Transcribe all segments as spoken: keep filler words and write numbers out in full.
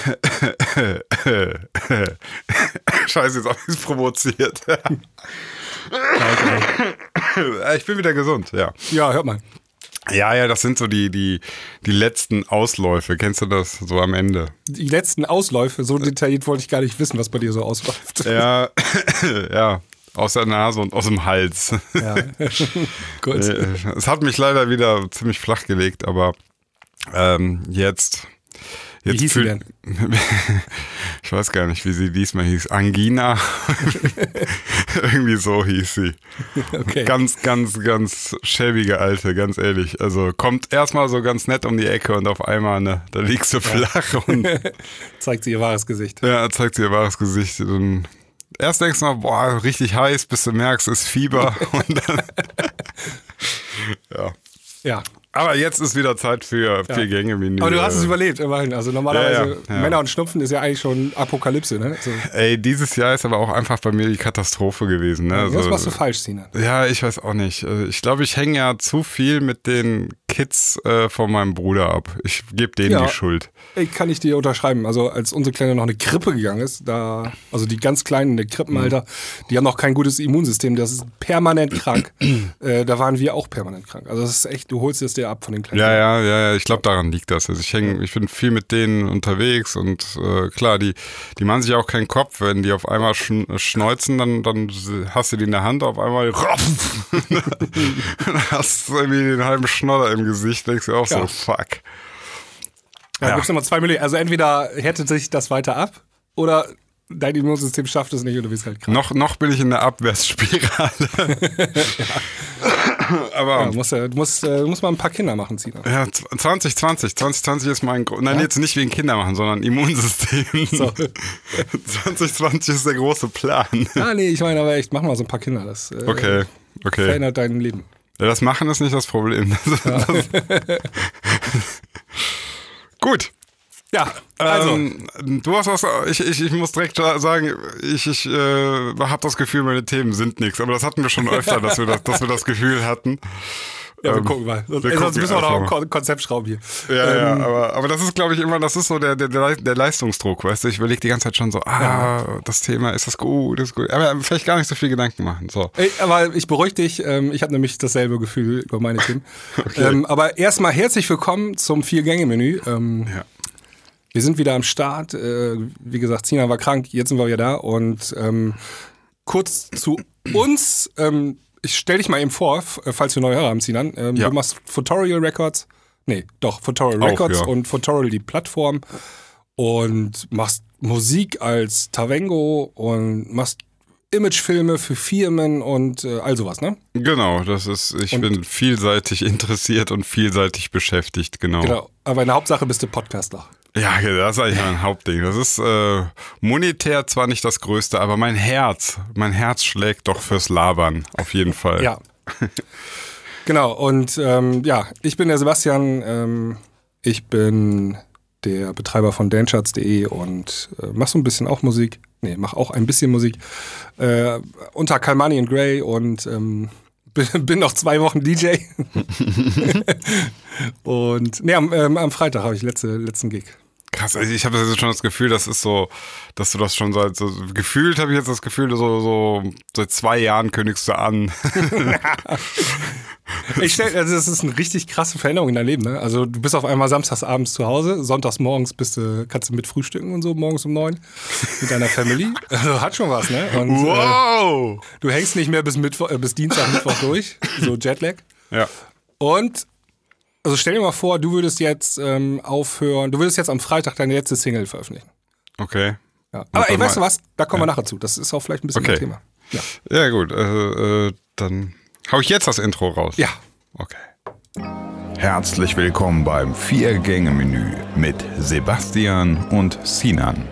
Scheiße, jetzt habe ich es provoziert. Ich bin wieder gesund, ja. Ja, hört mal. Ja, ja, das sind so die, die, die letzten Ausläufe. Kennst du das so am Ende? Die letzten Ausläufe, so detailliert wollte ich gar nicht wissen, was bei dir so ausläuft. Ja, ja. Aus der Nase und aus dem Hals. Ja, gut. Es hat mich leider wieder ziemlich flach gelegt, aber ähm, jetzt... jetzt wie hieß sie denn? Ich weiß gar nicht, wie sie diesmal hieß. Angina. Irgendwie so hieß sie. Okay. Ganz, ganz, ganz schäbige Alte, ganz ehrlich. Also kommt erstmal so ganz nett um die Ecke und auf einmal, ne, da liegst du flach. Ja. Und zeigt sie ihr wahres Gesicht. Ja, zeigt sie ihr wahres Gesicht. Und erst denkst du mal, boah, richtig heiß, bis du merkst, es ist Fieber. Und dann, ja. Ja. Aber jetzt ist wieder Zeit für ja. vier Gänge-Menü. Aber du hast es überlebt, immerhin. Also normalerweise, ja, ja, ja. Männer und Schnupfen ist ja eigentlich schon Apokalypse, ne? So. Ey, dieses Jahr ist aber auch einfach bei mir die Katastrophe gewesen, ne? Also, was also, machst du falsch, Sinan? Ja, ich weiß auch nicht. Ich glaube, ich hänge ja zu viel mit den Kids äh, von meinem Bruder ab. Ich gebe denen ja, die Schuld. Ey, kann ich dir unterschreiben. Also als unsere Kleine noch eine Krippe gegangen ist, da, also die ganz Kleinen in der Krippenalter, mhm. die haben noch kein gutes Immunsystem, das ist permanent krank. äh, da waren wir auch permanent krank. Also das ist echt, du holst es dir ab von den Kleinen. Ja, ja, ja, ja, ich glaube, daran liegt das. Also ich häng, ich bin viel mit denen unterwegs und äh, klar, die, die machen sich auch keinen Kopf, wenn die auf einmal schn schneuzen, dann, dann hast du die in der Hand, auf einmal dann hast du irgendwie den halben Schnodder im Gesicht, denkst du auch ja. so, fuck. Ja, ja. Gibt's nochmal zwei Möglichkeiten. Also entweder härtet sich das weiter ab oder dein Immunsystem schafft es nicht und du bist halt krank. Noch, noch bin ich in der Abwärtsspirale. ja. Aber ja, du musst, du musst, du musst mal ein paar Kinder machen, Zina. Ja, zwanzig zwanzig. zwanzig zwanzig ist mein... Gro Nein, ja? jetzt nicht wegen Kinder machen, sondern Immunsystem. So. zwanzig zwanzig ist der große Plan. Ah, nee, ich meine aber echt, mach mal so ein paar Kinder. Das äh, okay, okay. verändert dein Leben. Ja, das Machen ist nicht das Problem. Das, ja. das Gut. Ja, also. Ähm, du hast was, ich, ich, ich muss direkt sagen, ich, ich äh, habe das Gefühl, meine Themen sind nichts. Aber das hatten wir schon öfter, dass wir das, dass wir das Gefühl hatten. Ja, wir ähm, gucken mal. Wir Sonst gucken müssen wir noch ein Konzept schrauben hier. Ja, ähm, ja, aber, aber das ist, glaube ich, immer, das ist so der, der, der Leistungsdruck, weißt du? Ich überlege die ganze Zeit schon so, ah, ja. das Thema, ist das gut, ist gut. Aber vielleicht gar nicht so viel Gedanken machen. So. Ey, aber ich beruhige dich, ähm, ich habe nämlich dasselbe Gefühl über meine Themen. Okay. Ähm, aber erstmal herzlich willkommen zum Vier-Gänge-Menü. Ähm, ja. Wir sind wieder am Start. Äh, wie gesagt, Zina war krank, jetzt sind wir wieder da. Und ähm, kurz zu uns. Ähm, ich stell dich mal eben vor, falls wir neue Hörer haben, Sinan. Ähm, ja. Du machst Fotorial Records. Nee, doch, Fotorial Auch, Records ja. und Fotorial die Plattform. Und machst Musik als Tavengo und machst Imagefilme für Firmen und äh, all sowas, ne? Genau, das ist, ich und, bin vielseitig interessiert und vielseitig beschäftigt, genau. Genau, aber in der Hauptsache bist du Podcaster. Ja, das ist eigentlich mein Hauptding. Das ist äh, monetär zwar nicht das Größte, aber mein Herz, mein Herz schlägt doch fürs Labern, auf jeden Fall. Ja. Genau, und ähm, ja, ich bin der Sebastian, ähm, ich bin der Betreiber von dancharts punkt de und äh, mach so ein bisschen auch Musik. Nee, mach auch ein bisschen Musik. Äh, unter Kalmani and Grey und ähm, bin, bin noch zwei Wochen D J. und nee, am, ähm, am Freitag habe ich letzte, letzten Gig. Krass, also ich habe jetzt schon das Gefühl, das ist so, dass du das schon seit, so, gefühlt habe ich jetzt das Gefühl, so, so seit zwei Jahren kündigst du an. Ich stell, also das ist eine richtig krasse Veränderung in deinem Leben, ne? Also du bist auf einmal samstags abends zu Hause, sonntags morgens bist du, kannst du mit frühstücken und so, morgens um neun mit deiner Family. Also hat schon was, ne? Und, wow! Äh, du hängst nicht mehr bis Mittwoch, äh, bis Dienstag, Mittwoch durch, so Jetlag. Ja. Und also stell dir mal vor, du würdest jetzt ähm, aufhören, du würdest jetzt am Freitag deine letzte Single veröffentlichen. Okay. Ja. Aber ey, weißt du was? Da kommen ja. wir nachher zu. Das ist auch vielleicht ein bisschen okay. ein Thema. Ja, ja gut. Äh, äh, dann hau ich jetzt das Intro raus. Ja. Okay. Herzlich willkommen beim Vier-Gänge-Menü mit Sebastian und Sinan.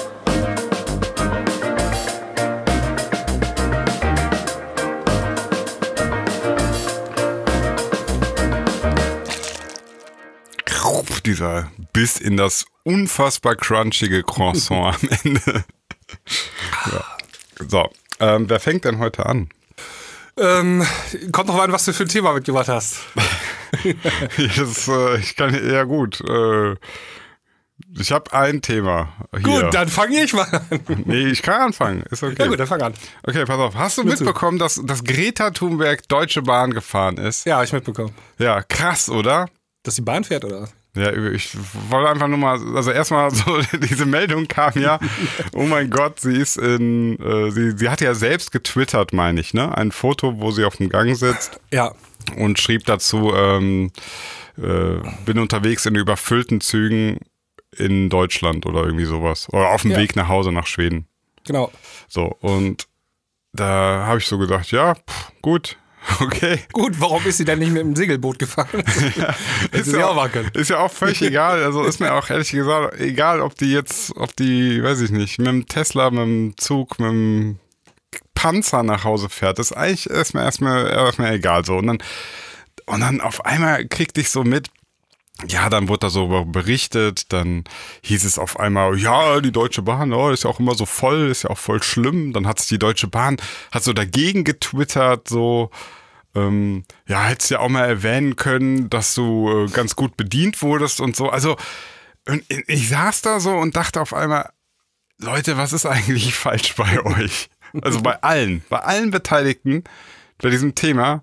Dieser Biss in das unfassbar crunchige Croissant am Ende. Ja. So, ähm, wer fängt denn heute an? Ähm, kommt noch mal an, was du für ein Thema mitgebracht hast. das, äh, ich kann, ja gut. Äh, Ich habe ein Thema hier. Gut, dann fange ich mal an. Nee, ich kann anfangen. Ist okay. Ja gut, dann fang an. Okay, pass auf. Hast du Bitte. mitbekommen, dass, dass Greta Thunberg Deutsche Bahn gefahren ist? Ja, hab ich mitbekommen. Ja, krass, oder? Dass die Bahn fährt, oder was? Ja, ich wollte einfach nur mal, also erstmal so, diese Meldung kam ja, oh mein Gott, sie ist in, äh, sie, sie hat ja selbst getwittert, meine ich, ne? Ein Foto, wo sie auf dem Gang sitzt. Ja. Und schrieb dazu, ähm, äh, bin unterwegs in überfüllten Zügen in Deutschland oder irgendwie sowas. Oder auf dem Ja. Weg nach Hause nach Schweden. Genau. So, und da habe ich so gedacht, ja, pff, gut. Okay. Gut, warum ist sie denn nicht mit dem Segelboot gefahren? Ja, ist, sie ja auch auch, wackeln. ist ja auch völlig egal. Also ist mir auch ehrlich gesagt egal, ob die jetzt, ob die, weiß ich nicht, mit dem Tesla, mit dem Zug, mit dem Panzer nach Hause fährt. Das ist eigentlich erstmal erstmal erstmal egal so. Und dann, und dann auf einmal kriegte ich so mit, ja, dann wurde da so berichtet, dann hieß es auf einmal, ja, die Deutsche Bahn, oh, ist ja auch immer so voll, ist ja auch voll schlimm. Dann hat sich die Deutsche Bahn, hat so dagegen getwittert, so, ähm, ja, hättest ja auch mal erwähnen können, dass du äh, ganz gut bedient wurdest und so. Also, und ich saß da so und dachte auf einmal, Leute, was ist eigentlich falsch bei euch? Also bei allen, bei allen Beteiligten bei diesem Thema,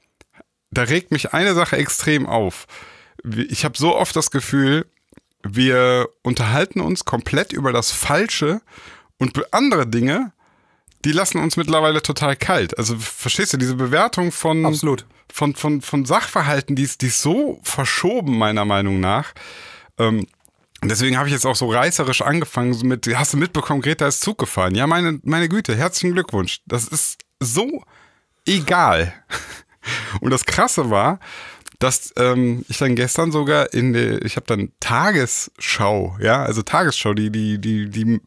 da regt mich eine Sache extrem auf. Ich habe so oft das Gefühl, wir unterhalten uns komplett über das Falsche und andere Dinge, die lassen uns mittlerweile total kalt. Also verstehst du, diese Bewertung von, Absolut. von, von, von Sachverhalten, die ist, die ist so verschoben, meiner Meinung nach. Ähm, deswegen habe ich jetzt auch so reißerisch angefangen so mit, hast du mitbekommen, Greta ist Zug gefahren. Ja, meine, meine Güte, herzlichen Glückwunsch. Das ist so egal. Und das Krasse war, dass ähm, ich dann gestern sogar in der, ich habe dann Tagesschau, ja, also Tagesschau, die, die, die, die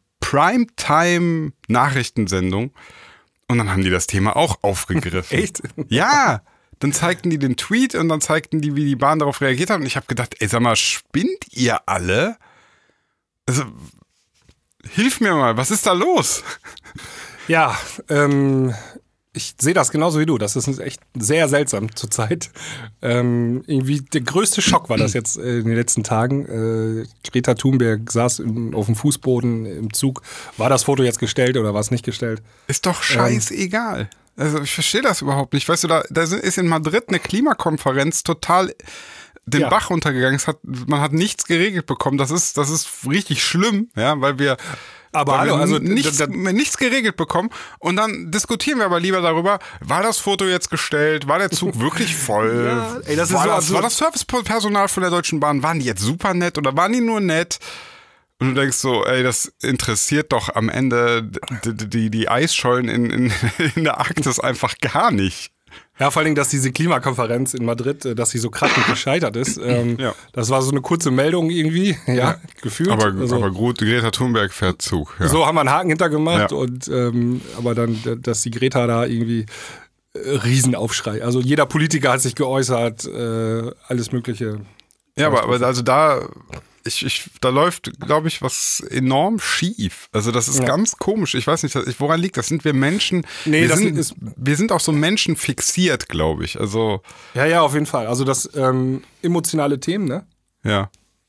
Primetime-Nachrichtensendung, und dann haben die das Thema auch aufgegriffen. Echt? Ja, dann zeigten die den Tweet und dann zeigten die, wie die Bahn darauf reagiert hat und ich habe gedacht, ey, sag mal, spinnt ihr alle? Also, hilf mir mal, was ist da los? Ja, ähm, ich sehe das genauso wie du. Das ist echt sehr seltsam zurzeit. Ähm, irgendwie der größte Schock war das jetzt äh, in den letzten Tagen. Äh, Greta Thunberg saß im, auf dem Fußboden im Zug. War das Foto jetzt gestellt oder war es nicht gestellt? Ist doch scheißegal. Also ich verstehe das überhaupt nicht. Weißt du, da, da ist in Madrid eine Klimakonferenz total den Ja. Bach runtergegangen. Es hat, man hat nichts geregelt bekommen. Das ist, das ist richtig schlimm, ja, weil wir Aber weil hallo, wir also nichts, da- da- nichts geregelt bekommen. Und dann diskutieren wir aber lieber darüber, war das Foto jetzt gestellt? War der Zug wirklich voll? Ja, ey, das ist war, so das, absurd. war das Servicepersonal von der Deutschen Bahn, waren die jetzt super nett oder waren die nur nett? Und du denkst so, ey, das interessiert doch am Ende die, die, die Eisschollen in, in, in der Arktis einfach gar nicht. Ja, vor allen Dingen, dass diese Klimakonferenz in Madrid, äh, dass sie so krachend gescheitert ist. Ähm, Ja. Das war so eine kurze Meldung irgendwie, ja, Ja. gefühlt. Aber, also, aber gut, Greta Thunberg fährt Zug. Ja. so haben wir einen Haken hintergemacht Ja. und ähm, aber dann, dass die Greta da irgendwie äh, Riesenaufschrei. Also jeder Politiker hat sich geäußert, äh, alles Mögliche. Ja, aber, aber also da, ich, ich, da läuft, glaube ich, was enorm schief. Also das ist Ja. ganz komisch. Ich weiß nicht, ich- woran liegt das? Sind wir Menschen? Nee, wir, das sind, ist- wir sind auch so menschenfixiert, glaube ich. Also, Ja, ja, auf jeden Fall. Also das ähm, emotionale Themen, ne? ja.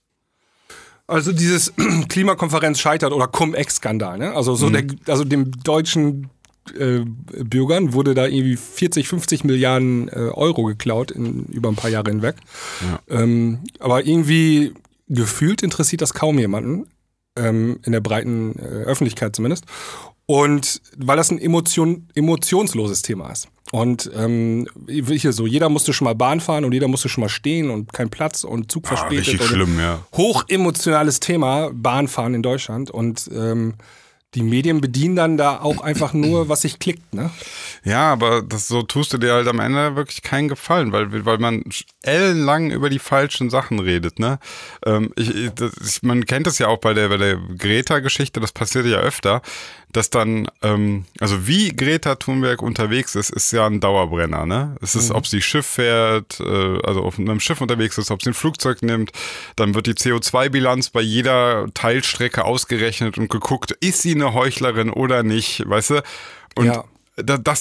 Also dieses Klimakonferenz scheitert oder Cum-Ex-Skandal, ne? Also so der, also dem deutschen äh, Bürgern wurde da irgendwie vierzig, fünfzig Milliarden äh, Euro geklaut in, über ein paar Jahre hinweg. Ähm, aber irgendwie gefühlt interessiert das kaum jemanden, ähm, in der breiten äh, Öffentlichkeit zumindest. Und weil das ein Emotion, emotionsloses Thema ist. Und ähm, wie hier so, jeder musste schon mal Bahn fahren und jeder musste schon mal stehen und kein Platz und Zug Ah, verspätet. richtig und schlimm, ja. hochemotionales Thema, Bahnfahren in Deutschland. Und ähm, die Medien bedienen dann da auch einfach nur, was sich klickt, ne? Ja, aber das, so tust du dir halt am Ende wirklich keinen Gefallen, weil, weil man ellenlang über die falschen Sachen redet, ne? Ähm, ich, ich, das, ich, man kennt das ja auch bei der, bei der Greta-Geschichte, das passiert ja öfter, dass dann, ähm, also wie Greta Thunberg unterwegs ist, ist ja ein Dauerbrenner, ne? Es ist, ob sie Schiff fährt, äh, also auf einem Schiff unterwegs ist, ob sie ein Flugzeug nimmt, dann wird die C O zwei Bilanz bei jeder Teilstrecke ausgerechnet und geguckt, ist sie eine Heuchlerin oder nicht, weißt du? Und Ja. da, das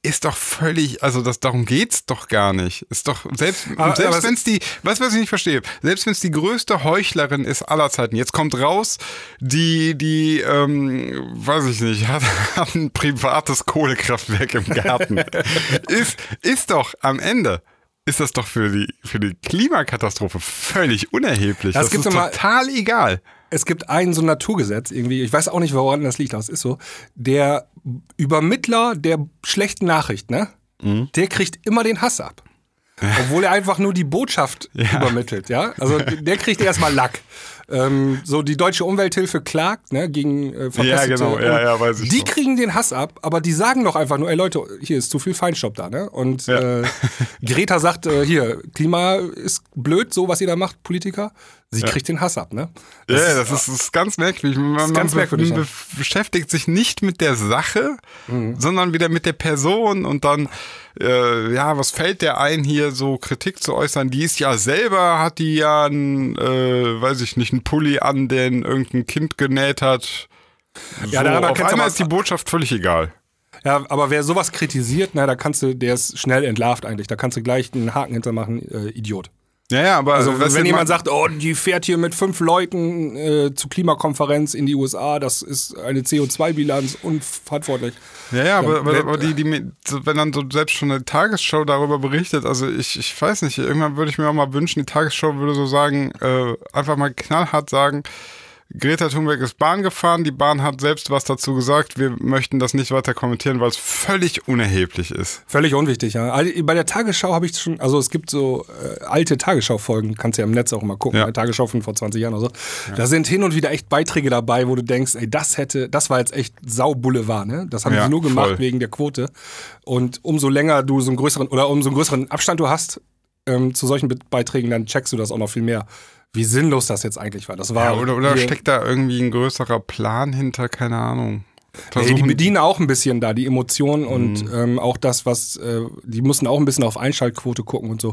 ist doch völlig, also das, darum geht's doch gar nicht. Ist doch, selbst, aber, selbst wenn es die, was, was ich nicht verstehe, selbst wenn es die größte Heuchlerin ist aller Zeiten, jetzt kommt raus, die, die, ähm, weiß ich nicht, hat, hat ein privates Kohlekraftwerk im Garten. ist, ist doch am Ende, ist das doch für die, für die Klimakatastrophe völlig unerheblich. Ja, das ist total mal, egal. Es gibt ein so ein Naturgesetz irgendwie, ich weiß auch nicht, woran das liegt, aber es ist so, der Übermittler der schlechten Nachricht, ne, mhm. der kriegt immer den Hass ab. Obwohl er einfach nur die Botschaft ja. übermittelt, ja. Also der kriegt erstmal Lack. Ähm, so die Deutsche Umwelthilfe klagt, ne, gegen äh, verpestete. Ja, genau, ja, ja, weiß ich Die so. kriegen den Hass ab, aber die sagen doch einfach nur, ey Leute, hier ist zu viel Feinstaub da, ne? Und ja. äh, Greta sagt, äh, hier, Klima ist blöd, so was ihr da macht, Politiker. Sie ja. kriegt den Hass ab, ne? Das ja, das ist, das ist ganz merkwürdig. Man, ist ganz man merkwürdig, be- ja. beschäftigt sich nicht mit der Sache, mhm. sondern wieder mit der Person und dann, äh, ja, was fällt der ein, hier so Kritik zu äußern? Die ist ja selber, hat die ja einen, äh, weiß ich nicht, einen Pulli an, den irgendein Kind genäht hat. So, ja, daran auf einmal ist die Botschaft völlig egal. Ja, aber wer sowas kritisiert, na, da kannst du, der ist schnell entlarvt eigentlich. Da kannst du gleich einen Haken hintermachen, äh, Idiot. Ja, ja, aber also wenn jemand man sagt, oh, die fährt hier mit fünf Leuten äh, zur Klimakonferenz in die U S A, das ist eine C O zwei Bilanz unverantwortlich. Ja, ja, aber, aber, aber die, die, wenn dann so selbst schon eine Tagesschau darüber berichtet, also ich, ich weiß nicht, irgendwann würde ich mir auch mal wünschen, die Tagesschau würde so sagen, äh, einfach mal knallhart sagen, Greta Thunberg ist Bahn gefahren, die Bahn hat selbst was dazu gesagt, wir möchten das nicht weiter kommentieren, weil es völlig unerheblich ist. Völlig unwichtig, ja. Bei der Tagesschau habe ich schon, also es gibt so äh, alte Tagesschau-Folgen, kannst du ja im Netz auch mal gucken, ja. Tagesschau von vor zwanzig Jahren oder so. Ja. Da sind hin und wieder echt Beiträge dabei, wo du denkst, ey, das hätte, das war jetzt echt Sau-Boulevard, ne? Das haben ja, sie nur gemacht voll. Wegen der Quote. Und umso länger du so einen größeren, oder umso einen größeren Abstand du hast ähm, zu solchen Beiträgen, dann checkst du das auch noch viel mehr. Wie sinnlos das jetzt eigentlich war. Das war ja, oder oder steckt da irgendwie ein größerer Plan hinter? Keine Ahnung. Ey, die bedienen auch ein bisschen da die Emotionen und mhm. ähm, auch das, was, äh, die mussten auch ein bisschen auf Einschaltquote gucken und so.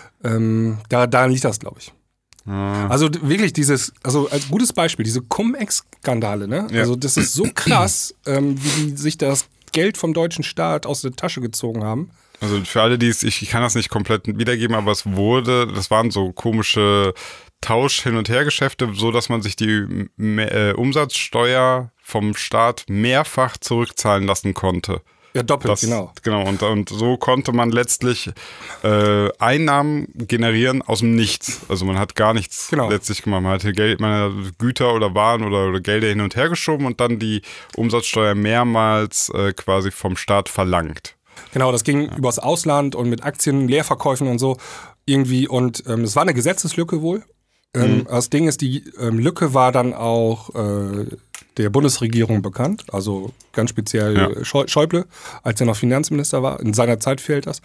Ähm, da, daran liegt das, glaube ich. Ah. Also wirklich dieses, also als gutes Beispiel, diese Cum-Ex-Skandale, ne? Ja. Also das ist so krass, ähm, wie die sich das Geld vom deutschen Staat aus der Tasche gezogen haben. Also für alle, die es, ich kann das nicht komplett wiedergeben, aber es wurde, das waren so komische Tausch-Hin- und Her-Geschäfte, so dass man sich die äh, Umsatzsteuer vom Staat mehrfach zurückzahlen lassen konnte. Ja, doppelt, das, genau. Genau, und, und so konnte man letztlich äh, Einnahmen generieren aus dem Nichts. Also man hat gar nichts genau. letztlich gemacht. Man hat Geld, man hat Güter oder Waren oder, oder Gelder hin und her geschoben und dann die Umsatzsteuer mehrmals äh, quasi vom Staat verlangt. Genau, das ging ja. übers Ausland und mit Aktien, Leerverkäufen und so irgendwie. Und ähm, es war eine Gesetzeslücke wohl. Ähm, mhm. Das Ding ist, die ähm, Lücke war dann auch äh, der Bundesregierung bekannt, also ganz speziell ja. Schäuble, als er noch Finanzminister war. In seiner Zeit fehlt das.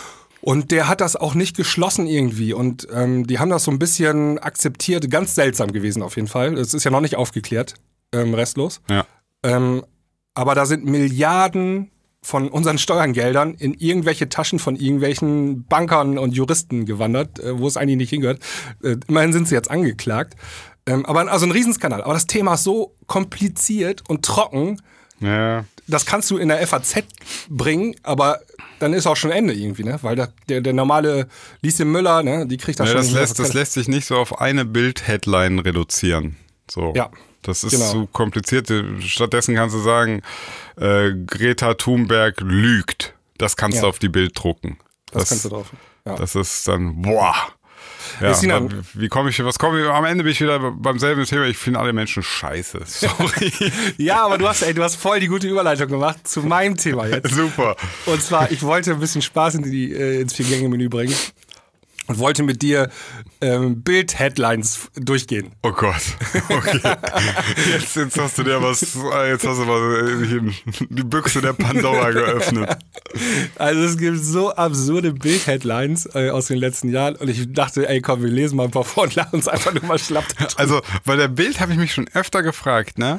Und der hat das auch nicht geschlossen irgendwie. Und ähm, die haben das so ein bisschen akzeptiert. Ganz seltsam gewesen auf jeden Fall. Es ist ja noch nicht aufgeklärt, ähm, restlos. Ja. Ähm, aber da sind Milliarden von unseren Steuergeldern in irgendwelche Taschen von irgendwelchen Bankern und Juristen gewandert, äh, wo es eigentlich nicht hingehört. Äh, immerhin sind sie jetzt angeklagt. Ähm, aber also ein Riesenskandal. Aber das Thema ist so kompliziert und trocken, ja. das kannst du in der F A Z bringen, aber dann ist auch schon Ende irgendwie, ne? Weil der, der, der normale Lieschen Müller, ne, die kriegt das ja, schon das nicht lässt, das lässt sich nicht so auf eine Bild-Headline reduzieren. So. Ja. Das ist genau. zu kompliziert. Stattdessen kannst du sagen, äh, Greta Thunberg lügt. Das kannst ja. du auf die Bild drucken. Das, das kannst du drauf. Ja. Das ist dann, boah. Ja, ja, wie komme ich, was komme ich, am Ende bin ich wieder beim selben Thema, ich finde alle Menschen scheiße. Sorry. Ja, aber du hast, ey, du hast voll die gute Überleitung gemacht zu meinem Thema jetzt. Super. Und zwar, ich wollte ein bisschen Spaß in die, äh, ins Vier-Gänge-Menü bringen. Und wollte mit dir ähm, Bild-Headlines durchgehen. Oh Gott. Okay. Jetzt, jetzt hast du dir was, jetzt hast du mal die Büchse der Pandora geöffnet. Also es gibt so absurde Bild-Headlines äh, aus den letzten Jahren und ich dachte, ey komm, wir lesen mal ein paar vor und lachen uns einfach nur mal schlapp. Also bei der Bild habe ich mich schon öfter gefragt, ne?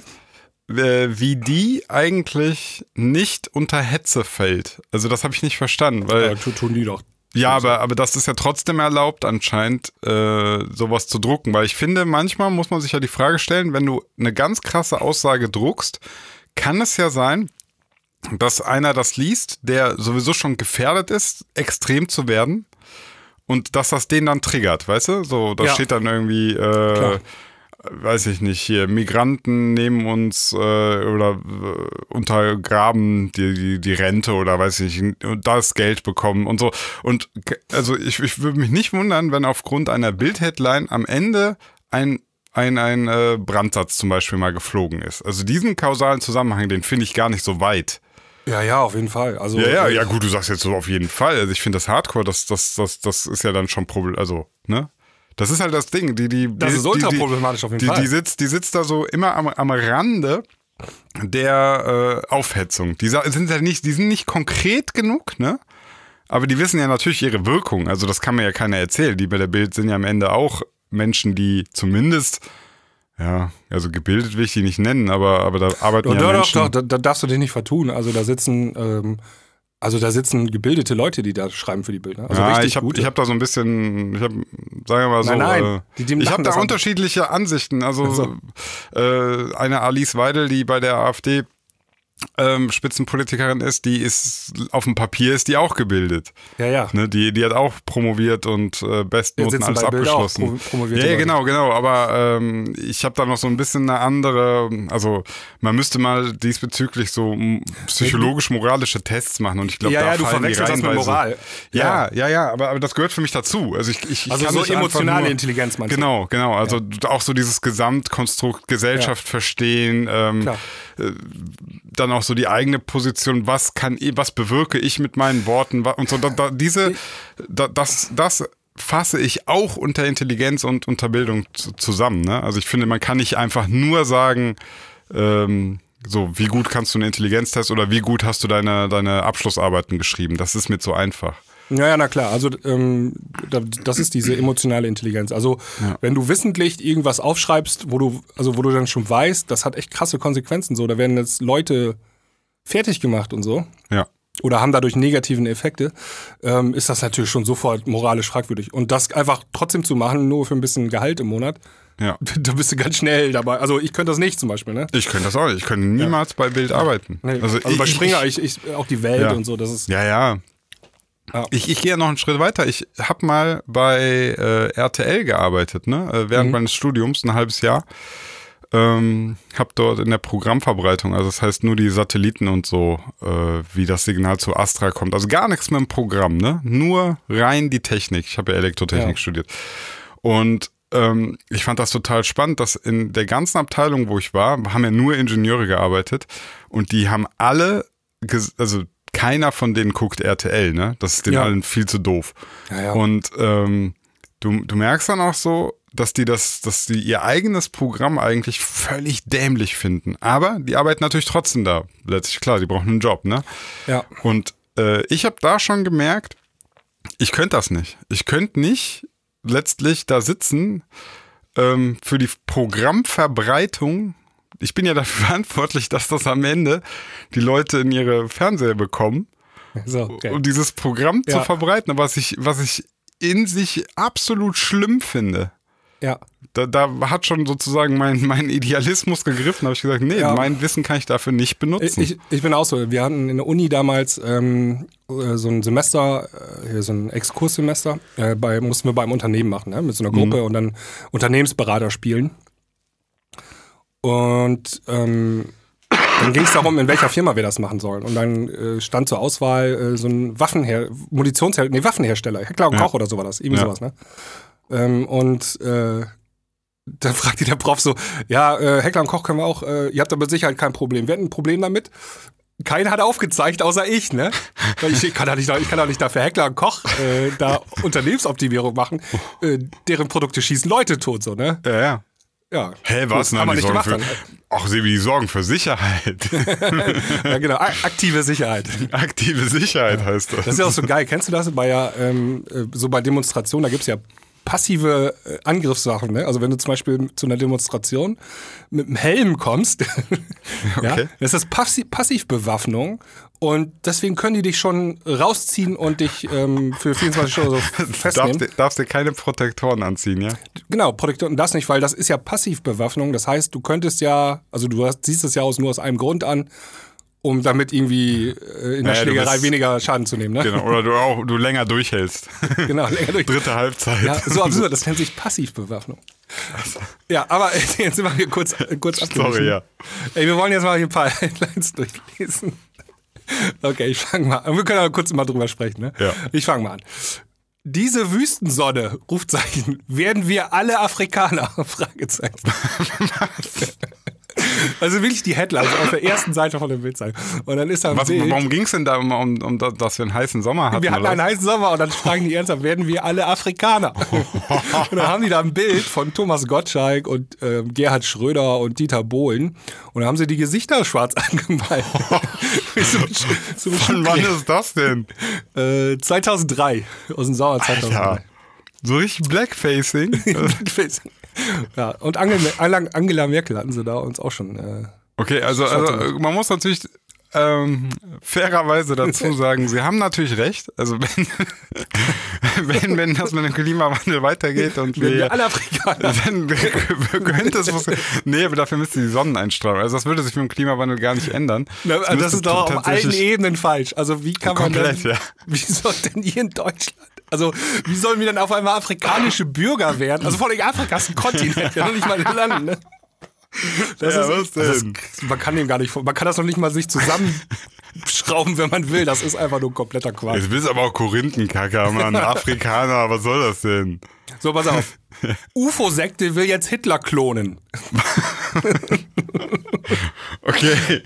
Wie die eigentlich nicht unter Hetze fällt. Also das habe ich nicht verstanden. Weil ja, tun die doch. Ja, aber, aber das ist ja trotzdem erlaubt anscheinend, äh, sowas zu drucken. Weil ich finde, manchmal muss man sich ja die Frage stellen, wenn du eine ganz krasse Aussage druckst, kann es ja sein, dass einer das liest, der sowieso schon gefährdet ist, extrem zu werden und dass das den dann triggert, weißt du? So, da Ja. steht dann irgendwie, äh, weiß ich nicht, hier, Migranten nehmen uns äh, oder äh, untergraben die, die, die Rente oder weiß ich nicht, und das Geld bekommen und so. Und also ich, ich würde mich nicht wundern, wenn aufgrund einer Bild-Headline am Ende ein ein, ein äh, Brandsatz zum Beispiel mal geflogen ist. Also diesen kausalen Zusammenhang, den finde ich gar nicht so weit. Ja, ja, auf jeden Fall. Also, Ja, ja, äh, ja, gut, du sagst jetzt so auf jeden Fall. Also ich finde das Hardcore, das, das, das, das ist ja dann schon Problem, also, ne? Das ist halt das Ding, die, die, Das die, ist ultra die, problematisch auf jeden die, Fall. Die sitzt, die sitzt da so immer am, am Rande der äh, Aufhetzung. Die sa- sind ja nicht, die sind nicht konkret genug, ne? Aber die wissen ja natürlich ihre Wirkung. Also das kann mir ja keiner erzählen. Die bei der Bild sind ja am Ende auch Menschen, die zumindest, ja, also gebildet will ich die nicht nennen, aber, aber da arbeiten Doch, ja doch, Menschen. doch, da, da darfst du dich nicht vertun. Also da sitzen, ähm, also da sitzen gebildete Leute, die da schreiben für die Bilder. Also ja, richtig ich habe gute. hab da so ein bisschen, ich habe, sagen wir mal so, Nein, nein, äh, die- die ich machen habe da das auch. unterschiedliche Ansichten. Also Also. äh, eine Alice Weidel, die bei der AfD ähm, Spitzenpolitikerin ist, die ist auf dem Papier ist die auch gebildet. Ja, ja. Ne, die, die hat auch promoviert und äh, Bestnoten sitzen alles bei Bild auch abgeschlossen. pro- promovierte ja, ja, Leute. genau, genau. Aber ähm, ich habe da noch so ein bisschen eine andere, also man müsste mal diesbezüglich so m- psychologisch-moralische Tests machen und ich glaube, Ja, da ja, du fallen die verwechselst das mit reihenweise- Moral. Ja, ja, ja, aber, aber das gehört für mich dazu. Also ich, ich, ich Also kann so nicht einfach emotionale nur, Intelligenz meinst du? Genau, genau. Also auch so dieses Gesamtkonstrukt Gesellschaft verstehen, ähm, Klar. äh, dann auch so die eigene Position, was kann ich, was bewirke ich mit meinen Worten wa- und so. Da, da, diese, da, das, das fasse ich auch unter Intelligenz und unter Bildung zu, zusammen. Ne? Also ich finde, man kann nicht einfach nur sagen, ähm, so, wie gut kannst du einen Intelligenztest oder wie gut hast du deine, deine Abschlussarbeiten geschrieben? Das ist mir zu einfach. Ja, ja, na klar. Also ähm, da- das ist diese emotionale Intelligenz. Also wenn du wissentlich irgendwas aufschreibst, wo du, also wo du dann schon weißt, das hat echt krasse Konsequenzen. So, da werden jetzt Leute fertig gemacht und so. Ja. Oder haben dadurch negativen Effekte, ähm, ist das natürlich schon sofort moralisch fragwürdig. Und das einfach trotzdem zu machen, nur für ein bisschen Gehalt im Monat, Ja. da bist du ganz schnell dabei. Also ich könnte das nicht zum Beispiel, ne? Ich könnte das auch nicht. Ich könnte niemals bei Bild arbeiten. Nee. Also, ich- bei ich- Springer, ich, ich, auch die Welt Ja. und so, das ist. Ja, ja. Ja. Ich, ich gehe ja noch einen Schritt weiter. Ich habe mal bei äh, R T L gearbeitet, ne? äh, während Mhm. meines Studiums, ein halbes Jahr. Ähm, habe dort in der Programmverbreitung, also das heißt nur die Satelliten und so, äh, wie das Signal zu Astra kommt. Also gar nichts mit dem Programm, ne? Nur rein die Technik. Ich habe ja Elektrotechnik Ja. studiert. Und ähm, ich fand das total spannend, dass in der ganzen Abteilung, wo ich war, haben ja nur Ingenieure gearbeitet und die haben alle, ges- also keiner von denen guckt R T L, ne? Das ist den Ja. allen viel zu doof. Ja, ja. Und ähm, du, du merkst dann auch so, dass die das, dass die ihr eigenes Programm eigentlich völlig dämlich finden. Aber die arbeiten natürlich trotzdem da. Letztlich klar, die brauchen einen Job, ne? Ja. Und äh, ich habe da schon gemerkt, ich könnte das nicht. Ich könnte nicht letztlich da sitzen ähm, für die Programmverbreitung. Ich bin ja dafür verantwortlich, dass das am Ende die Leute in ihre Fernseher bekommen, So, okay. um dieses Programm zu Ja. verbreiten. Aber was ich, was ich in sich absolut schlimm finde, Ja. da, da hat schon sozusagen mein, mein Idealismus gegriffen. Da habe ich gesagt, nee, Ja. mein Wissen kann ich dafür nicht benutzen. Ich, ich bin auch so. Wir hatten in der Uni damals ähm, äh, so ein Semester, äh, hier so ein Exkurssemester, äh, bei, mussten wir beim Unternehmen machen, ne? Mit so einer Gruppe und dann Unternehmensberater spielen. Und ähm, dann ging es darum, in welcher Firma wir das machen sollen. Und dann äh, stand zur Auswahl äh, so ein Waffenher Munitionshersteller, nee, Waffenhersteller, Heckler und Ja. Koch oder so war das, irgendwie Ja. sowas, ne? Ähm, und äh, dann fragte der Prof so, ja, äh, Heckler und Koch können wir auch, äh, ihr habt aber mit Sicherheit kein Problem. Wir hatten ein Problem damit. Keiner hat aufgezeigt, außer ich, ne? Weil ich kann doch nicht, ich kann doch nicht dafür Heckler und Koch äh, da Unternehmensoptimierung machen. Äh, deren Produkte schießen Leute tot, so, ne? ja, ja. Ja. Hä, was? Gut, haben wir Nein, die nicht sorgen gemacht für, dann. ach, Sebi, die sorgen für Sicherheit. Ja, genau. A- Aktive Sicherheit. Aktive Sicherheit heißt das. Das ist ja auch so geil. Kennst du das bei ja, ähm, äh, so bei Demonstrationen, da gibt's ja passive äh, Angriffssachen, ne? Also wenn du zum Beispiel zu einer Demonstration mit einem Helm kommst, ja, Okay. das ist Passi Passivbewaffnung und deswegen können die dich schon rausziehen und dich ähm, für vierundzwanzig Stunden so Du darfst, festnehmen. dir- darfst dir keine Protektoren anziehen, ja? Genau, Protektoren, das nicht, weil das ist ja Passivbewaffnung. Das heißt, du könntest ja, also du hast, siehst es ja aus, nur aus einem Grund an um damit irgendwie äh, in der Naja, du Schlägerei bist- weniger Schaden zu nehmen, ne? Genau, oder du auch du länger durchhältst. Genau, länger durch. Dritte Halbzeit. Ja, so absurd, das nennt sich Passivbewaffnung. Ja, aber jetzt sind wir hier kurz, kurz abgewichen. Sorry, ja. Ey, wir wollen jetzt mal hier ein paar Headlines durchlesen. Okay, ich fange mal an. Wir können aber kurz mal drüber sprechen, ne? Ja. Ich fange mal an. Diese Wüstensonne, Rufzeichen, werden wir alle Afrikaner? Fragezeichen. Also wirklich die Headlines auf der ersten Seite von der Bildzeitung. Und dann ist da ein Was, Bild. warum ging es denn da um, um, um, das- dass wir einen heißen Sommer hatten? Wir hatten oder einen was? heißen Sommer und dann fragen die ernsthaft, werden wir alle Afrikaner? Und dann haben die da ein Bild von Thomas Gottschalk und äh, Gerhard Schröder und Dieter Bohlen und dann haben sie die Gesichter schwarz angemalt. Wie so, so Von wann ist das denn? äh, zweitausenddrei, aus dem Sommer zweitausenddrei. Ja. So richtig Blackfacing? Ja, und Angela, Angela Merkel hatten sie da uns auch schon. Äh, Okay, also, also man muss natürlich ähm, fairerweise dazu sagen, sie haben natürlich recht. Also wenn, wenn, wenn das mit dem Klimawandel weitergeht und werden wir, wir alle Afrikaner. dann könnte es was. Nee, aber dafür müsste die Sonneneinstrahlung. Also das würde sich mit dem Klimawandel gar nicht ändern. Na, Es das müsste ist doch auf allen tatsächlich- Ebenen falsch. Also wie kann man Komplett, denn, ja. wie soll denn hier in Deutschland, also wie sollen wir denn auf einmal afrikanische Bürger werden? Also vor allem Afrika ist ein Kontinent, ja noch nicht mal ein Land, ne? Das Ja, ist, was das, denn? man kann dem gar nicht, man kann das noch nicht mal sich zusammenschrauben, wenn man will. Das ist einfach nur kompletter Quatsch. Jetzt bist du aber auch Korinthenkacker, Mann. Afrikaner, was soll das denn? So, pass auf. U F O-Sekte will jetzt Hitler klonen. Okay.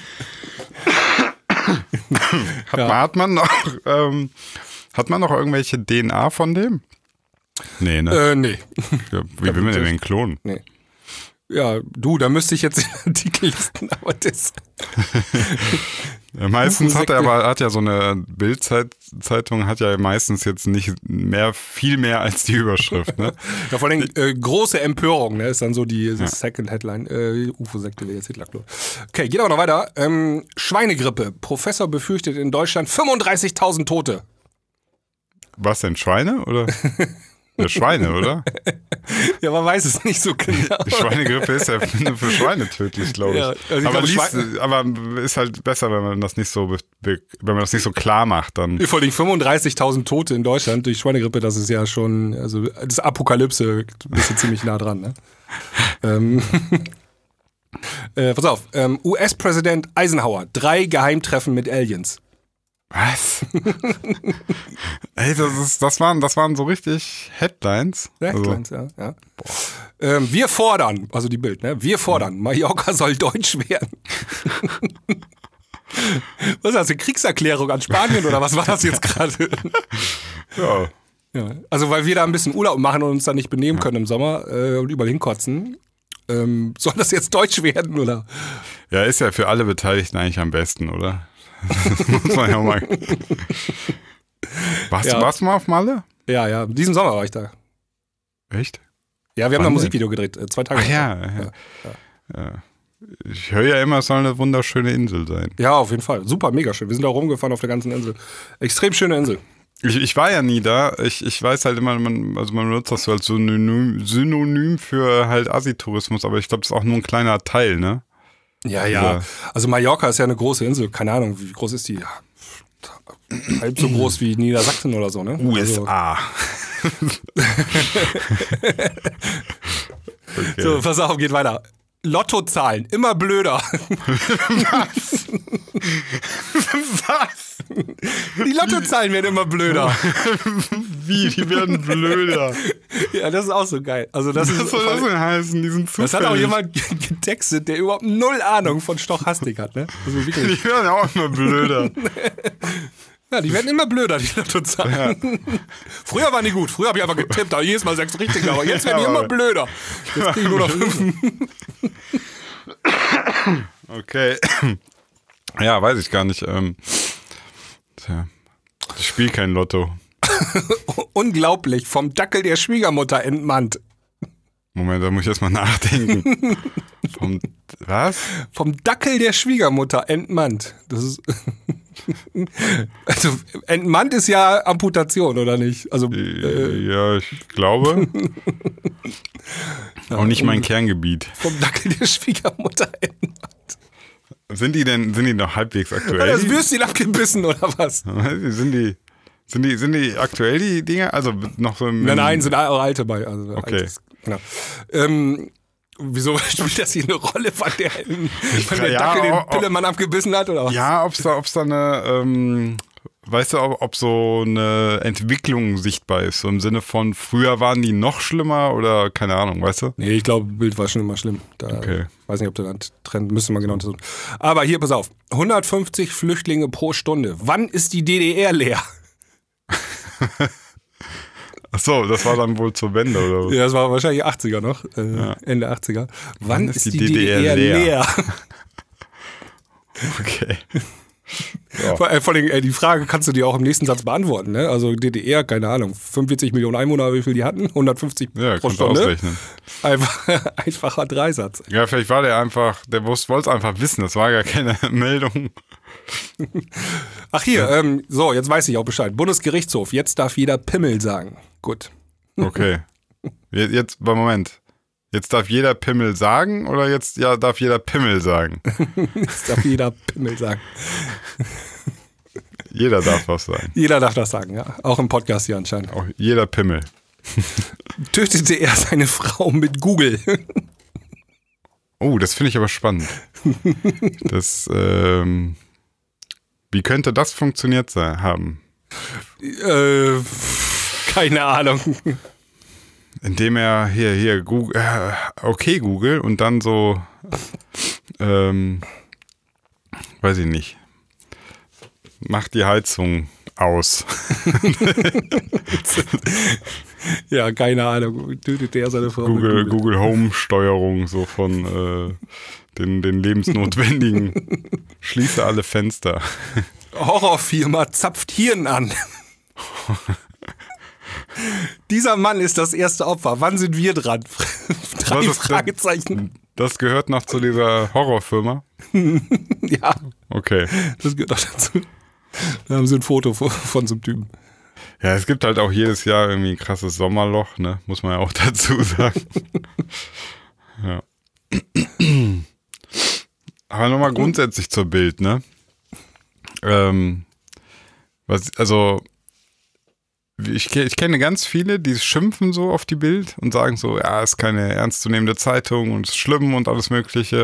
hat, man, hat man noch ähm, hat man noch irgendwelche D N A von dem? Nee, ne? Äh, nee. Ja, wie will man denn den klonen? Nee. Ja, du, da müsste ich jetzt den Artikel listen, aber das. Ja, meistens hat er Sekte. aber, hat ja so eine Bild-Zeitung, hat ja meistens jetzt nicht mehr, viel mehr als die Überschrift, ne? Ja, vor allem äh, große Empörung, ne, ist dann so die ja. Second Headline. Äh, U F O-Sekte will jetzt Hitler klonen. Okay, geht aber noch weiter. Ähm, Schweinegrippe. Professor befürchtet in Deutschland fünfunddreißigtausend Tote. Was denn, Schweine oder? Ja, Schweine, oder? Ja, man weiß es nicht so genau. Die Schweinegrippe ist ja nur für Schweine tödlich, glaube ich. Ja, also ich aber, glaube, liest, Schwein- aber ist halt besser, wenn man das nicht so, be- be- wenn man das nicht so klar macht, dann. Vor allem fünfunddreißigtausend Tote in Deutschland durch Schweinegrippe, das ist ja schon, also das ist Apokalypse, bist du ziemlich nah dran, ne? ähm, äh, pass auf, ähm, U S-Präsident Eisenhower, drei Geheimtreffen mit Aliens. Was? Ey, das, ist, das, waren, das waren so richtig Headlines. Ja, Also, Kleins, ja. ja. Ähm, wir fordern, also die Bild, ne? Wir fordern, Mallorca soll deutsch werden. Was ist das, eine Kriegserklärung an Spanien oder was war das jetzt gerade? ja. Ja, also weil wir da ein bisschen Urlaub machen und uns dann nicht benehmen können im Sommer äh, und überall hinkotzen. Ähm, soll das jetzt deutsch werden, oder? ja, ist ja für alle Beteiligten eigentlich am besten, oder? Das muss man ja auch mal. Warst, Ja. du, warst du mal auf Malle? Ja, ja, diesen Sommer war ich da. Echt? Ja, wir haben Wann da ein denn? Musikvideo gedreht, äh, zwei Tage. Ach ja, ja. ja. Ich höre ja immer, es soll eine wunderschöne Insel sein. Ja, auf jeden Fall. Super, mega schön. Wir sind da rumgefahren auf der ganzen Insel. Extrem schöne Insel. Ich, ich war ja nie da. Ich, ich weiß halt immer, man, also man benutzt das so als Synonym, Synonym für halt Assi-Tourismus, aber ich glaube, das ist auch nur ein kleiner Teil, ne? Ja, ja. Also Mallorca ist ja eine große Insel. Keine Ahnung, wie groß ist die? Ja, halb so groß wie Niedersachsen oder so, ne? U S Also, A. Okay. so, pass auf, geht weiter. Lottozahlen, immer blöder. Was? Die Lottozahlen werden immer blöder. Wie? Die werden blöder. Ja, das ist auch so geil. Also das, Was ist, soll das denn heißen? Die sind zufällig. das hat auch jemand getextet, der überhaupt null Ahnung von Stochastik hat, ne? Also wirklich. Die werden auch immer blöder. Ja, die werden immer blöder, die Lottozahlen. Ja. Früher waren die gut. Früher habe ich einfach getippt, aber jedes Mal sechs richtig, aber jetzt werden die Ja, immer aber- blöder. Jetzt kriege ich nur noch fünf. Okay. Ja, weiß ich gar nicht. Ähm, tja. Ich spiele kein Lotto. Unglaublich, vom Dackel der Schwiegermutter entmannt. Moment, da muss ich erst mal nachdenken. Vom, was? Vom Dackel der Schwiegermutter entmannt. Das ist. Also, entmannt ist ja Amputation, oder nicht? Also, äh, Ja, ich glaube. Auch nicht mein Kerngebiet. vom Dackel der Schwiegermutter entmannt. Sind die denn, sind die noch halbwegs aktuell? Hat das Würstchen abgebissen oder was? Sind die, sind die, sind die aktuell, die Dinger? Also noch so im... Nein, nein, sind auch alte bei. Also okay. Altes, genau. Ähm, wieso spielt das hier eine Rolle, wann der, wann der ja, Dackel den oh, oh. Pillemann abgebissen hat oder was? Ja, ob es da, ob's da eine... Ähm, weißt du, ob, ob so eine Entwicklung sichtbar ist? So im Sinne von, früher waren die noch schlimmer oder keine Ahnung, weißt du? Nee, ich glaube, Bild war schon immer schlimm. Da okay. Weiß nicht, ob der Trend, müsste man genau untersuchen. Aber hier, pass auf, hundertfünfzig Flüchtlinge pro Stunde. Wann ist die D D R leer? Ach so, das war dann wohl zur Wende, oder was? Ja, das war wahrscheinlich achtziger noch, äh, ja. Ende achtziger. Wann, Wann ist, ist die, die D D R, D D R leer? leer? Okay. Ja. Vor, vor allem, ey, die Frage kannst du dir auch im nächsten Satz beantworten, ne? Also D D R, keine Ahnung, fünfundvierzig Millionen Einwohner, wie viel die hatten? hundertfünfzig ja, pro Stunde. Ausrechnen. Einfach, einfacher Dreisatz. Ja, vielleicht war der einfach, der wollte es einfach wissen, das war gar keine Meldung. Ach hier, ja. ähm, so, jetzt weiß ich auch Bescheid. Bundesgerichtshof, jetzt darf jeder Pimmel sagen. Gut. Okay. Jetzt, Moment. Jetzt darf jeder Pimmel sagen oder jetzt ja, darf jeder Pimmel sagen? Jetzt darf jeder Pimmel sagen. Jeder darf was sagen. Jeder darf das sagen, ja. Auch im Podcast hier anscheinend. Auch jeder Pimmel. Tötete er seine Frau mit Google? Oh, das finde ich aber spannend. Das, ähm, wie könnte das funktioniert sein, haben? Äh, keine Ahnung. Indem er hier, hier, Google, äh, okay Google und dann so, ähm, weiß ich nicht, macht die Heizung aus. Ja, keine Ahnung, tötet der seine Frau Google, Google. Google Home Steuerung so von äh, den, den lebensnotwendigen, schließe alle Fenster. Horrorfirma zapft Hirn an. Dieser Mann ist das erste Opfer. Wann sind wir dran? Drei das, Fragezeichen. Das gehört noch zu dieser Horrorfirma? Ja. Okay. Das gehört auch dazu. Da haben sie ein Foto von, von so einem Typen. Ja, es gibt halt auch jedes Jahr irgendwie ein krasses Sommerloch, ne? Muss man ja auch dazu sagen. Ja. Aber nochmal grundsätzlich zur Bild, ne? Ähm, was, also Ich, ich kenne ganz viele, die schimpfen so auf die Bild und sagen so, ja, ist keine ernstzunehmende Zeitung und ist schlimm und alles Mögliche.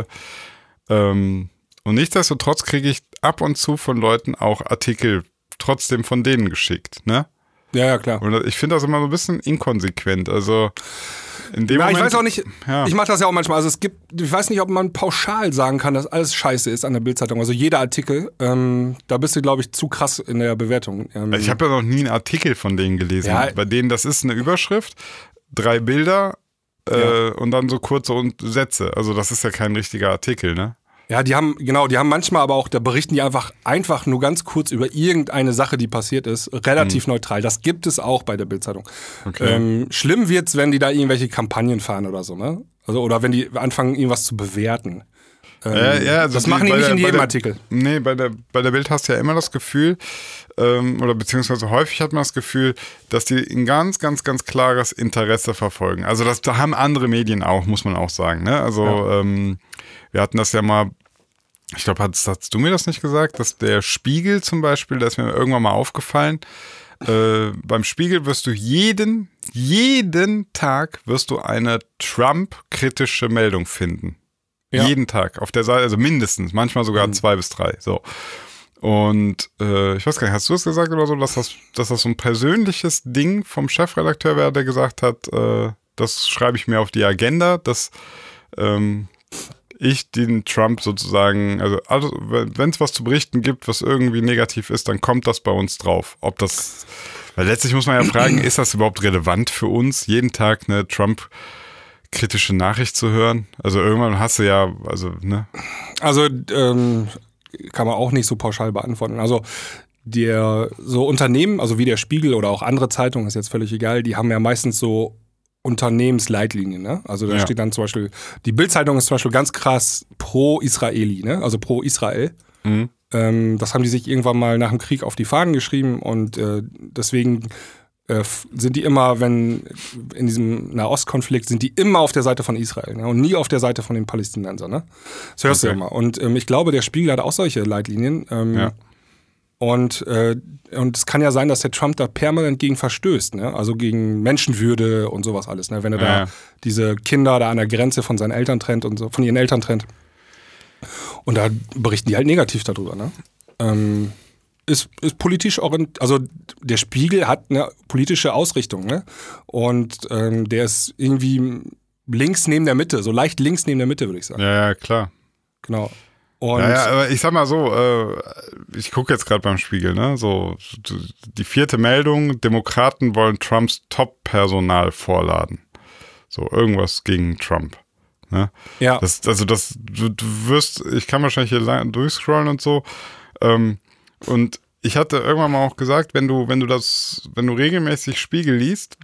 Ähm, und nichtsdestotrotz kriege ich ab und zu von Leuten auch Artikel trotzdem von denen geschickt, ne? Ja, ja, klar. Und ich finde das immer so ein bisschen inkonsequent. Also in dem ja, Moment, ich weiß auch nicht, ja. Ich mache das ja auch manchmal. Also es gibt, ich weiß nicht, ob man pauschal sagen kann, dass alles scheiße ist an der Bildzeitung. Also jeder Artikel, ähm, da bist du, glaube ich, zu krass in der Bewertung. Ähm, ich habe ja noch nie einen Artikel von denen gelesen. Ja. Bei denen, das ist eine Überschrift, drei Bilder äh, ja. und dann so kurze Sätze. Also das ist ja kein richtiger Artikel, ne? Ja, die haben, genau, die haben manchmal aber auch, da berichten die einfach, einfach nur ganz kurz über irgendeine Sache, die passiert ist, relativ hm. neutral. Das gibt es auch bei der Bildzeitung. Okay. Ähm, schlimm wird's, wenn die da irgendwelche Kampagnen fahren oder so, ne? Also, oder wenn die anfangen, irgendwas zu bewerten. Ähm, ja, ja, also das die, machen die nicht der, in jedem der, Artikel. Nee, bei der, bei der Bild hast du ja immer das Gefühl, ähm, oder beziehungsweise häufig hat man das Gefühl, dass die ein ganz, ganz, ganz klares Interesse verfolgen. Also das da haben andere Medien auch, muss man auch sagen, ne? Also ja. ähm, wir hatten das ja mal, ich glaube, hast, hast du mir das nicht gesagt, dass der Spiegel zum Beispiel, da ist mir irgendwann mal aufgefallen, äh, beim Spiegel wirst du jeden, jeden Tag wirst du eine Trump-kritische Meldung finden. Ja. Jeden Tag auf der Seite, also mindestens, manchmal sogar mhm. zwei bis drei. So. Und äh, ich weiß gar nicht, hast du es gesagt oder so, dass das, dass das so ein persönliches Ding vom Chefredakteur wäre, der gesagt hat, äh, das schreibe ich mir auf die Agenda, dass ähm, ich den Trump sozusagen, also, also wenn es was zu berichten gibt, was irgendwie negativ ist, dann kommt das bei uns drauf. Ob das, weil letztlich muss man ja fragen, ist das überhaupt relevant für uns, jeden Tag eine Trump-kritische Nachricht zu hören? Also irgendwann hast du ja, also, ne? Also, ähm, kann man auch nicht so pauschal beantworten. Also, der, so Unternehmen, also wie der Spiegel oder auch andere Zeitungen, ist jetzt völlig egal, die haben ja meistens so Unternehmensleitlinien, ne? Also da ja. steht dann zum Beispiel, die Bild-Zeitung ist zum Beispiel ganz krass pro-Israeli, ne? Also pro-Israel. Mhm. Ähm, das haben die sich irgendwann mal nach dem Krieg auf die Fahnen geschrieben und äh, deswegen äh, sind die immer, wenn in diesem Nahostkonflikt, sind die immer auf der Seite von Israel, ne? Und nie auf der Seite von den Palästinensern. Ne? Das hörst okay. du immer. Und ähm, ich glaube, der Spiegel hat auch solche Leitlinien. Ähm, ja. Und äh, und es kann ja sein, dass der Trump da permanent gegen verstößt, ne? Also gegen Menschenwürde und sowas alles, ne? Wenn er ja. da diese Kinder da an der Grenze von seinen Eltern trennt und so, von ihren Eltern trennt. Und da berichten die halt negativ darüber, ne? Ähm, ist, ist politisch orientiert, also der Spiegel hat eine politische Ausrichtung, ne? Und ähm, der ist irgendwie links neben der Mitte, so leicht links neben der Mitte, würde ich sagen. Ja, ja, klar. Genau. Und ja, ja, aber ich sag mal so, äh, ich gucke jetzt gerade beim Spiegel, ne? So die vierte Meldung: Demokraten wollen Trumps Top-Personal vorladen. So irgendwas gegen Trump. Ne? Ja. Das, also das, du, du wirst, ich kann wahrscheinlich hier lang durchscrollen und so. Ähm, und ich hatte irgendwann mal auch gesagt, wenn du, wenn du das, wenn du regelmäßig Spiegel liest,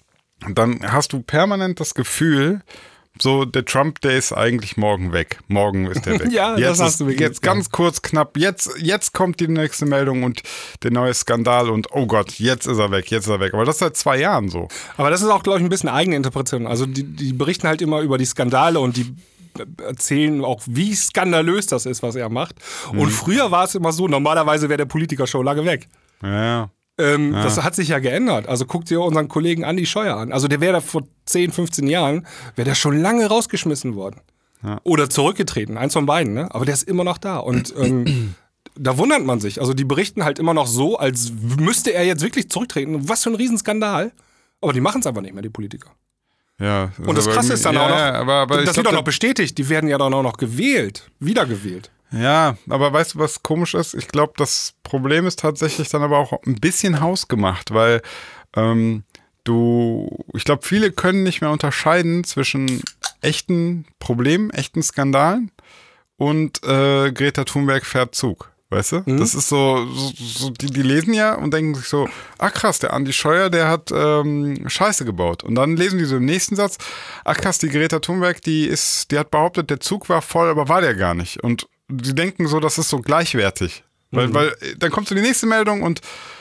dann hast du permanent das Gefühl, so, der Trump, der ist eigentlich morgen weg. Morgen ist der weg. ja, jetzt das hast ist, du mir Jetzt ganz kurz, knapp, jetzt, jetzt kommt die nächste Meldung und der neue Skandal und oh Gott, jetzt ist er weg, jetzt ist er weg. Aber das ist seit zwei Jahren so. Aber das ist auch, glaube ich, ein bisschen eigene Interpretation. Also die, die berichten halt immer über die Skandale und die erzählen auch, wie skandalös das ist, was er macht. Mhm. Und früher war es immer so, normalerweise wäre der Politiker schon lange weg. Ja, ja. Ähm, ja. Das hat sich ja geändert. Also guck dir unseren Kollegen Andi Scheuer an. Also der wäre da vor zehn, fünfzehn Jahren, wäre der schon lange rausgeschmissen worden. Ja. Oder zurückgetreten, eins von beiden. Ne? Aber der ist immer noch da. Und ähm, da wundert man sich. Also die berichten halt immer noch so, als müsste er jetzt wirklich zurücktreten. Was für ein Riesenskandal. Aber die machen es einfach nicht mehr, die Politiker. Ja, das und das Krasse ist dann ja, auch noch, ja, aber, aber das ich wird glaub, auch noch bestätigt. Die werden ja dann auch noch gewählt. Wiedergewählt. Ja, aber weißt du, was komisch ist? Ich glaube, das Problem ist tatsächlich dann aber auch ein bisschen hausgemacht, weil ähm, du, ich glaube, viele können nicht mehr unterscheiden zwischen echten Problemen, echten Skandalen und äh, Greta Thunberg fährt Zug. Weißt du? Mhm. Das ist so, so, so die, die lesen ja und denken sich so, ach krass, der Andi Scheuer, der hat ähm, Scheiße gebaut. Und dann lesen die so im nächsten Satz, ach krass, die Greta Thunberg, die ist, die hat behauptet, der Zug war voll, aber war der gar nicht. Und die denken so, das ist so gleichwertig. Weil, mhm. weil dann kommt so die nächste Meldung und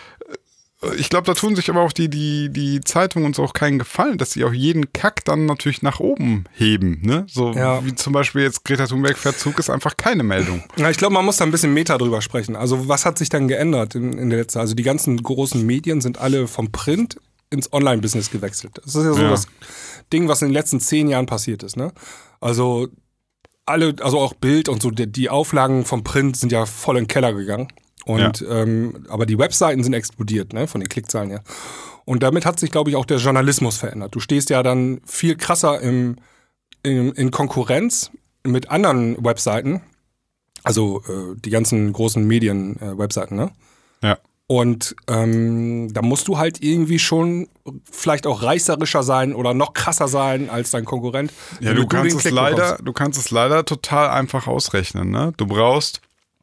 ich glaube, da tun sich aber auch die, die, die Zeitungen uns auch keinen Gefallen, dass sie auch jeden Kack dann natürlich nach oben heben. Ne? So ja. wie zum Beispiel jetzt Greta Thunberg fährt Zug ist einfach keine Meldung. Ja, ich glaube, man muss da ein bisschen Meta drüber sprechen. Also was hat sich dann geändert in, in der letzten Zeit? Also die ganzen großen Medien sind alle vom Print ins Online-Business gewechselt. Das ist ja so ja. das Ding, was in den letzten zehn Jahren passiert ist. Ne? Also alle, also auch Bild und so, die, die Auflagen vom Print sind ja voll in den Keller gegangen. Und ja. ähm, aber die Webseiten sind explodiert, ne, von den Klickzahlen her. Und damit hat sich, glaube ich, auch der Journalismus verändert. Du stehst ja dann viel krasser im, im, in Konkurrenz mit anderen Webseiten, also äh, die ganzen großen Medien-Webseiten, ne? Ja. Und ähm, da musst du halt irgendwie schon vielleicht auch reißerischer sein oder noch krasser sein als dein Konkurrent. Ja, du kannst es leider, du kannst es leider total einfach ausrechnen, ne? Du brauchst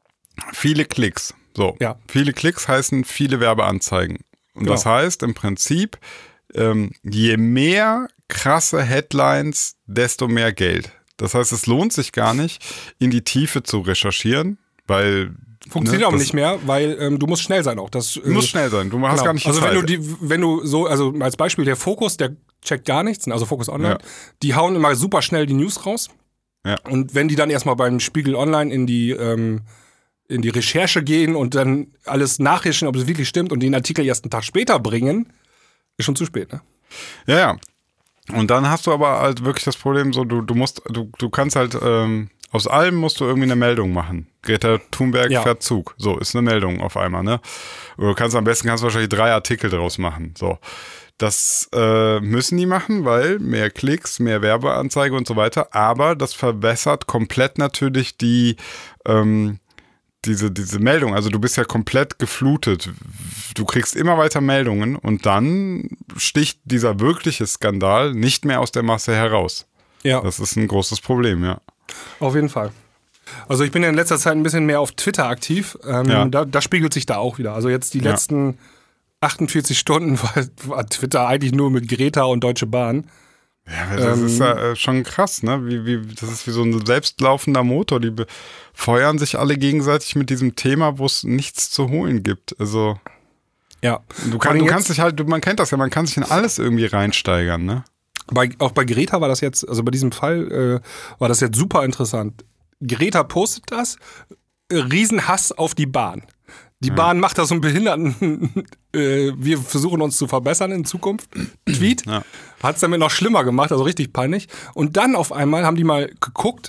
viele Klicks. So, ja. viele Klicks heißen viele Werbeanzeigen. Und genau. das heißt im Prinzip, ähm, je mehr krasse Headlines, desto mehr Geld. Das heißt, es lohnt sich gar nicht, in die Tiefe zu recherchieren, weil funktioniert ne, auch nicht mehr, weil ähm, du musst schnell sein auch. Das, du musst äh, schnell sein, du hast genau. gar nicht die Also Zeit. wenn du die, wenn du so, also als Beispiel der Fokus, der checkt gar nichts, also Fokus Online, ja. die hauen immer super schnell die News raus. Ja. Und wenn die dann erstmal beim Spiegel Online in die ähm, in die Recherche gehen und dann alles nachrecherchieren, ob es wirklich stimmt und den Artikel erst einen Tag später bringen, ist schon zu spät, ne? Ja, ja. Und dann hast du aber halt wirklich das Problem, so du, du musst, du, du kannst halt, ähm, aus allem musst du irgendwie eine Meldung machen. Greta Thunberg ja. fährt Zug. So, ist eine Meldung auf einmal, ne? Oder du kannst am besten kannst du wahrscheinlich drei Artikel draus machen. So. Das äh, müssen die machen, weil mehr Klicks, mehr Werbeanzeige und so weiter, aber das verbessert komplett natürlich die, ähm, Diese, diese Meldung, also du bist ja komplett geflutet. Du kriegst immer weiter Meldungen und dann sticht dieser wirkliche Skandal nicht mehr aus der Masse heraus. Ja. Das ist ein großes Problem, ja. Auf jeden Fall. Also ich bin ja in letzter Zeit ein bisschen mehr auf Twitter aktiv. Ähm, ja. da, da spiegelt sich da auch wieder. Also jetzt die ja. letzten achtundvierzig Stunden war, war Twitter eigentlich nur mit Greta und Deutsche Bahn. Ja, das ähm, ist ja schon krass, ne? Wie, wie, das ist wie so ein selbstlaufender Motor. Die befeuern sich alle gegenseitig mit diesem Thema, wo es nichts zu holen gibt. Also Ja. Du, kann, du kannst dich halt, du, man kennt das ja, man kann sich in alles irgendwie reinsteigern, ne? Bei, auch bei Greta war das jetzt, also bei diesem Fall äh, war das jetzt super interessant. Greta postet das, äh, Riesenhass auf die Bahn. Die ja. Bahn macht da so einen behinderten, äh, wir versuchen uns zu verbessern in Zukunft, Tweet. Ja. Hat es damit noch schlimmer gemacht, also richtig peinlich. Und dann auf einmal haben die mal geguckt,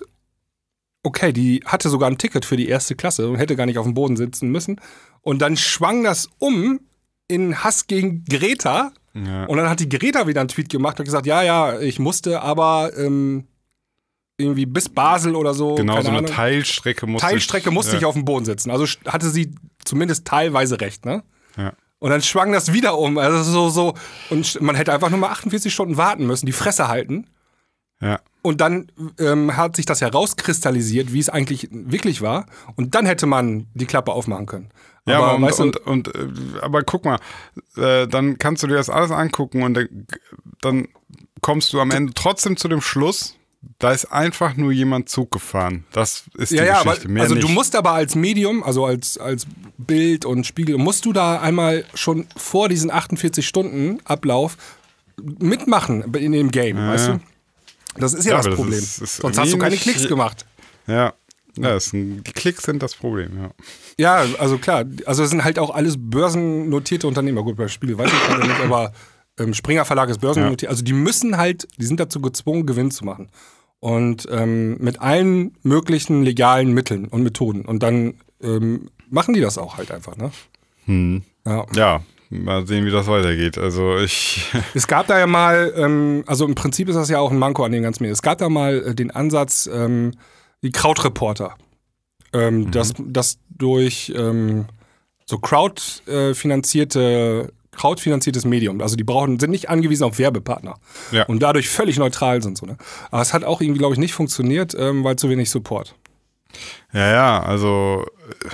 okay, die hatte sogar ein Ticket für die erste Klasse und hätte gar nicht auf dem Boden sitzen müssen. Und dann schwang das um in Hass gegen Greta. Ja. Und dann hat die Greta wieder einen Tweet gemacht und gesagt, ja, ja, ich musste, aber ähm, irgendwie bis Basel oder so. Genau, so eine Ahnung. Teilstrecke musste Teilstrecke ich, musste ja. ich auf dem Boden sitzen. Also hatte sie zumindest teilweise recht, ne? Ja. Und dann schwang das wieder um. Also so, so. Und man hätte einfach nur mal achtundvierzig Stunden warten müssen, die Fresse halten. Ja. Und dann ähm, hat sich das herauskristallisiert, wie es eigentlich wirklich war. Und dann hätte man die Klappe aufmachen können. Ja, aber, aber, und, weißt du, und, und, und, aber guck mal, äh, dann kannst du dir das alles angucken und äh, dann kommst du am Ende trotzdem zu dem Schluss, da ist einfach nur jemand Zug gefahren. Das ist die ja, ja, Geschichte. aber, Mehr also nicht. du musst aber als Medium, also als, als Bild und Spiegel, musst du da einmal schon vor diesen achtundvierzig Stunden Ablauf mitmachen in dem Game, ja. weißt du? Das ist ja, ja das Problem. Das ist, ist Sonst hast du keine Klicks gemacht. Ja, ja ist ein, die Klicks sind das Problem, ja. Ja, also klar, also es sind halt auch alles börsennotierte Unternehmer. Gut, bei Spiegel weiß ich gerade nicht, aber ähm, Springer Verlag ist börsennotiert. Ja. Also die müssen halt, die sind dazu gezwungen, Gewinn zu machen. Und ähm, mit allen möglichen legalen Mitteln und Methoden. Und dann ähm, machen die das auch halt einfach, ne? Hm. Ja. ja. Mal sehen, wie das weitergeht. Also ich. Es gab da ja mal, ähm, also im Prinzip ist das ja auch ein Manko an den ganzen Medien. Es gab da mal äh, den Ansatz, ähm, die Krautreporter, ähm, mhm. dass das durch ähm, so crowdfinanzierte, crowdfinanziertes Medium, also die brauchen, sind nicht angewiesen auf Werbepartner ja. und dadurch völlig neutral sind so. Ne? Aber es hat auch irgendwie, glaube ich, nicht funktioniert, ähm, weil zu wenig Support. Ja, ja, also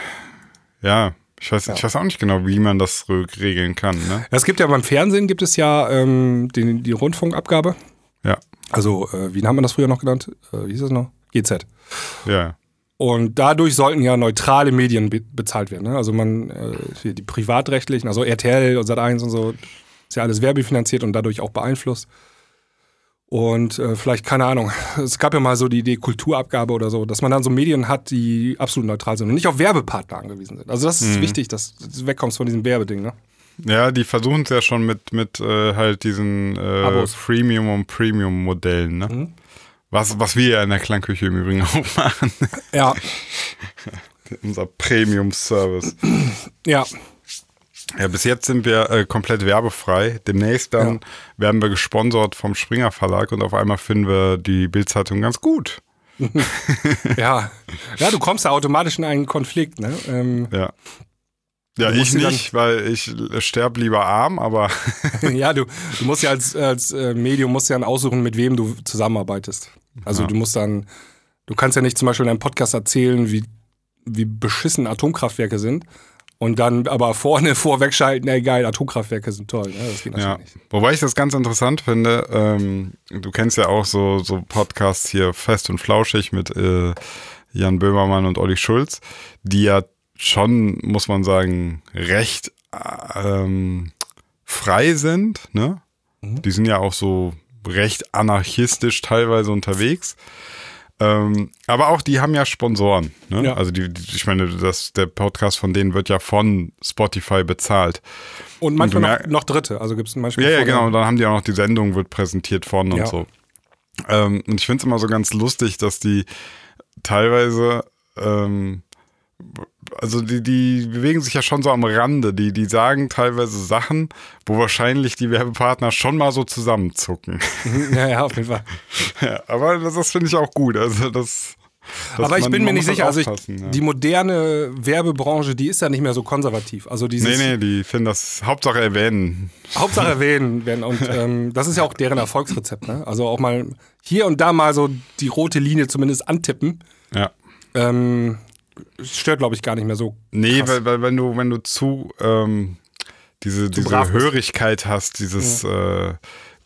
ja. Ich weiß, ja. ich weiß auch nicht genau, wie man das regeln kann. Ne? Es gibt ja beim Fernsehen gibt es ja ähm, die, die Rundfunkabgabe. Ja. Also, äh, wie haben wir das früher noch genannt? Äh, wie hieß das noch? G Z. Ja. Und dadurch sollten ja neutrale Medien be- bezahlt werden. Ne? Also man, äh, die privatrechtlichen, also R T L und Sat eins und so, ist ja alles werbefinanziert und dadurch auch beeinflusst. Und äh, vielleicht, keine Ahnung, es gab ja mal so die Idee Kulturabgabe oder so, dass man dann so Medien hat, die absolut neutral sind und nicht auf Werbepartner angewiesen sind. Also das ist mhm. wichtig, dass du wegkommst von diesem Werbeding, ne? Ja, die versuchen es ja schon mit, mit äh, halt diesen äh, Freemium- und Premium-Modellen, ne? Mhm. Was, was wir ja in der Klangküche im Übrigen auch machen. Ja. Unser Premium-Service. Ja. Ja, bis jetzt sind wir äh, komplett werbefrei. Demnächst dann ja. werden wir gesponsert vom Springer Verlag und auf einmal finden wir die Bild-Zeitung ganz gut. ja. Ja, du kommst da automatisch in einen Konflikt, ne? Ähm, ja. Ja, ich nicht, weil ich sterbe lieber arm, aber ja, du, du musst ja als, als Medium musst ja dann aussuchen, mit wem du zusammenarbeitest. Also ja. du musst dann, du kannst ja nicht zum Beispiel in einem Podcast erzählen, wie, wie beschissen Atomkraftwerke sind. Und dann aber vorne vorwegschalten, ey geil, Atomkraftwerke sind toll. Ne? Das geht natürlich ja. nicht. Wobei ich das ganz interessant finde, ähm, du kennst ja auch so, so Podcasts hier Fest und Flauschig mit äh, Jan Böhmermann und Olli Schulz, die ja schon, muss man sagen, recht ähm, frei sind. Ne? Mhm. Die sind ja auch so recht anarchistisch teilweise unterwegs. Ähm, aber auch die haben ja Sponsoren. Ne? Ja. Also die, die, ich meine, das, der Podcast von denen wird ja von Spotify bezahlt. Und manchmal und noch, noch Dritte. Also gibt es ein Beispiel. Ja, ja, genau. Und dann haben die auch noch die Sendung, wird präsentiert von und ja. so. Ähm, und ich finde es immer so ganz lustig, dass die teilweise ähm, also die, die bewegen sich ja schon so am Rande. Die, die sagen teilweise Sachen, wo wahrscheinlich die Werbepartner schon mal so zusammenzucken. Ja, ja, auf jeden Fall. Ja, aber das, das finde ich auch gut. Also das, das aber ich man, bin mir nicht sicher, also ich, ja. die moderne Werbebranche, die ist ja nicht mehr so konservativ. Also dieses, nee, nee, die finden das Hauptsache erwähnen. Hauptsache erwähnen werden. Und ähm, das ist ja auch deren Erfolgsrezept. Ne? Also auch mal hier und da mal so die rote Linie zumindest antippen. Ja. Ähm, stört, glaube ich, gar nicht mehr so. Nee, weil, weil wenn du, wenn du zu ähm, diese, zu diese Hörigkeit hast, dieses, ja. äh,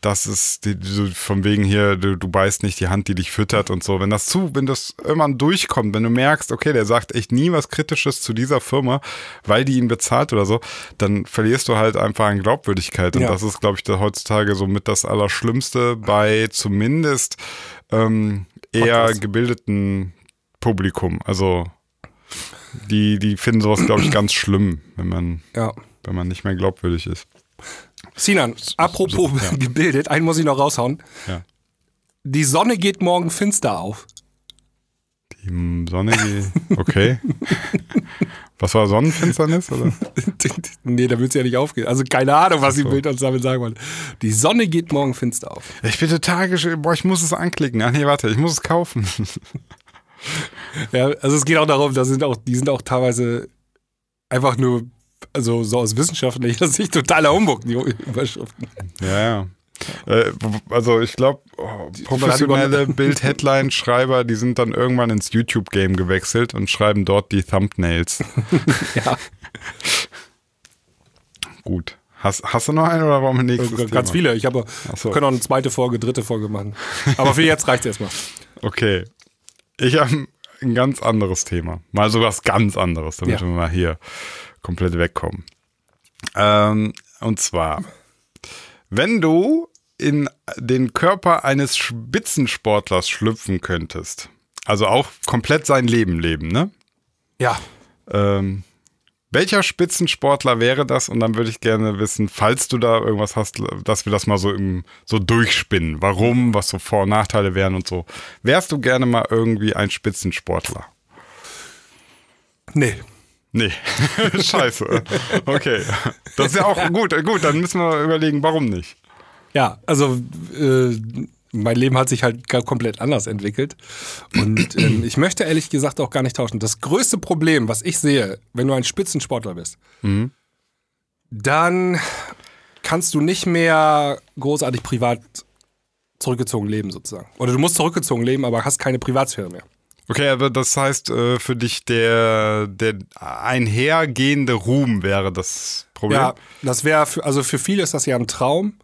das ist die, die, von wegen hier, du, du beißt nicht die Hand, die dich füttert und so. Wenn das zu, wenn das irgendwann durchkommt, wenn du merkst, okay, der sagt echt nie was Kritisches zu dieser Firma, weil die ihn bezahlt oder so, dann verlierst du halt einfach an Glaubwürdigkeit. Und ja. das ist, glaube ich, heutzutage so mit das Allerschlimmste bei zumindest ähm, eher Podcast. gebildeten Publikum. Also die, die finden sowas, glaube ich, ganz schlimm, wenn man, ja. wenn man nicht mehr glaubwürdig ist. Sinan, apropos so, ja. gebildet, einen muss ich noch raushauen. Ja. Die Sonne geht morgen finster auf. Die Sonne geht, okay. Was war Sonnenfinsternis, oder? Nee, da wird es ja nicht aufgehen. Also keine Ahnung, was die Bild uns damit sagen wollen. Die Sonne geht morgen finster auf. Ich bin total gesch- boah, ich muss es anklicken. Ach nee, warte, ich muss es kaufen. Ja, also es geht auch darum, da sind auch, die sind auch teilweise einfach nur, also so aus wissenschaftlicher Sicht totaler Humbug, die Überschriften. Ja, ja. Äh, also ich glaube, oh, professionelle Bild-Headline-Schreiber, die sind dann irgendwann ins YouTube-Game gewechselt und schreiben dort die Thumbnails. Ja. Gut. Hast, hast du noch einen oder wollen wir nächstes Ganz Thema? Viele. Ich habe, so. können auch eine zweite Folge, dritte Folge machen. Aber für jetzt reicht es erstmal. Okay. Ich habe ein ganz anderes Thema. Mal so was ganz anderes, damit ja. wir mal hier komplett wegkommen. Ähm, und zwar, wenn du in den Körper eines Spitzensportlers schlüpfen könntest, also auch komplett sein Leben leben, ne? Ja. Ähm, welcher Spitzensportler wäre das? Und dann würde ich gerne wissen, falls du da irgendwas hast, dass wir das mal so im, so durchspinnen. Warum, was so Vor- und Nachteile wären und so. Wärst du gerne mal irgendwie ein Spitzensportler? Nee. Nee. Scheiße. Okay. Das ist ja auch gut. Gut, dann müssen wir überlegen, warum nicht. Ja, also äh, mein Leben hat sich halt komplett anders entwickelt. Und ähm, ich möchte ehrlich gesagt auch gar nicht tauschen. Das größte Problem, was ich sehe, wenn du ein Spitzensportler bist, mhm. dann kannst du nicht mehr großartig privat zurückgezogen leben sozusagen. Oder du musst zurückgezogen leben, aber hast keine Privatsphäre mehr. Okay, aber das heißt äh, für dich der, der einhergehende Ruhm wäre das Problem? Ja, das wäre, also für viele ist das ja ein Traum.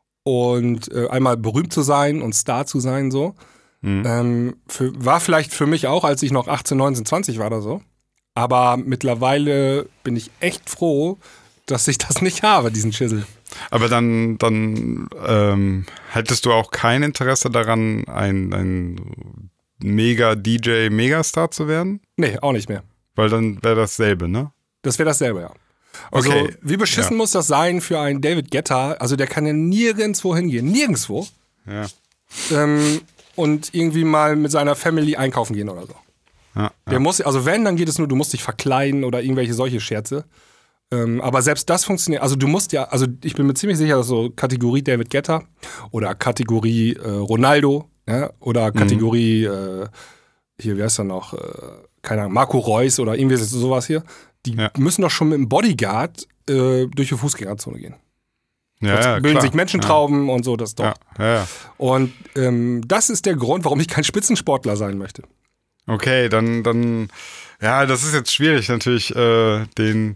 Und äh, einmal berühmt zu sein und Star zu sein, so. Mhm. Ähm, für, war vielleicht für mich auch, als ich noch achtzehn, neunzehn, zwanzig war oder so. Aber mittlerweile bin ich echt froh, dass ich das nicht habe, diesen Schissel. Aber dann, dann ähm, hättest du auch kein Interesse daran, ein, ein Mega-D J, Megastar zu werden? Nee, auch nicht mehr. Weil dann wäre dasselbe, ne? Das wäre dasselbe, ja. Also, okay. Wie beschissen ja. muss das sein für einen David Guetta? Also, der kann ja nirgendwo hingehen. Nirgendwo. Ja. Ähm, und irgendwie mal mit seiner Family einkaufen gehen oder so. Ja, der ja. muss, also wenn, dann geht es nur, du musst dich verkleiden oder irgendwelche solche Scherze. Ähm, aber selbst das funktioniert, also du musst ja, also ich bin mir ziemlich sicher, dass so Kategorie David Guetta oder Kategorie äh, Ronaldo, ja, oder Kategorie, mhm. äh, hier, wie heißt er noch, äh, keine Ahnung, Marco Reus oder irgendwie sowas hier, die ja. müssen doch schon mit dem Bodyguard äh, durch die Fußgängerzone gehen. Ja, ja, bilden klar. sich Menschentrauben ja. und so, das doch. Ja, ja, ja. Und ähm, das ist der Grund, warum ich kein Spitzensportler sein möchte. Okay, dann, dann, ja, das ist jetzt schwierig natürlich, äh, den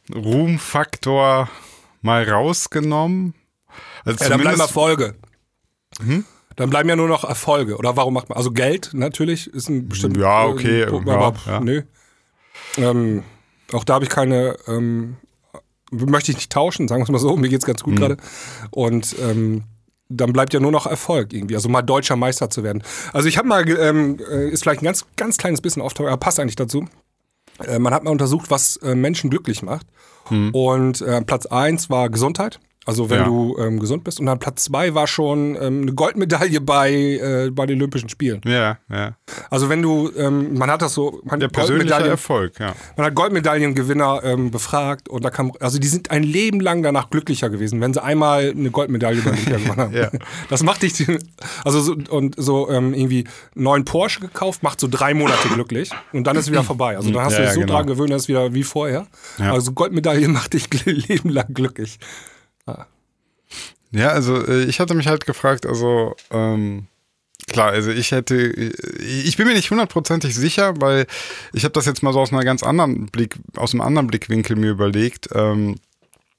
Ruhmfaktor mal rausgenommen. Also ja, dann bleiben Erfolge. Hm? Dann bleiben ja nur noch Erfolge. Oder warum macht man, also Geld natürlich ist ein bestimmter. Ja, okay, äh, ja, aber ja. nö. Ähm, auch da habe ich keine, ähm, möchte ich nicht tauschen, sagen wir es mal so, mir geht's ganz gut mhm. gerade. Und ähm, dann bleibt ja nur noch Erfolg irgendwie, also mal deutscher Meister zu werden. Also ich habe mal, ähm, ist vielleicht ein ganz, ganz kleines bisschen off, aber passt eigentlich dazu. Äh, man hat mal untersucht, was äh, Menschen glücklich macht. Mhm. Und äh, Platz eins war Gesundheit. Also wenn ja. du ähm, gesund bist. Und dann Platz zwei war schon ähm, eine Goldmedaille bei, äh, bei den Olympischen Spielen. Ja, ja. Also wenn du, ähm, man hat das so, man der persönliche Erfolg, ja. Man hat Goldmedaillengewinner ähm, befragt und da kam, also die sind ein Leben lang danach glücklicher gewesen, wenn sie einmal eine Goldmedaille bei Olympia gewonnen haben. Ja. Das macht dich, also so, und so ähm, irgendwie neuen Porsche gekauft, macht so drei Monate glücklich und dann ist es wieder vorbei. Also dann hast ja, du dich so ja, genau. dran gewöhnt, dass es wieder wie vorher. Ja. Also Goldmedaille macht dich Leben lang glücklich. Ja, also ich hatte mich halt gefragt, also ähm, klar, also ich hätte, ich bin mir nicht hundertprozentig sicher, weil ich habe das jetzt mal so aus einer ganz anderen Blick, aus einem anderen Blickwinkel mir überlegt. Ähm,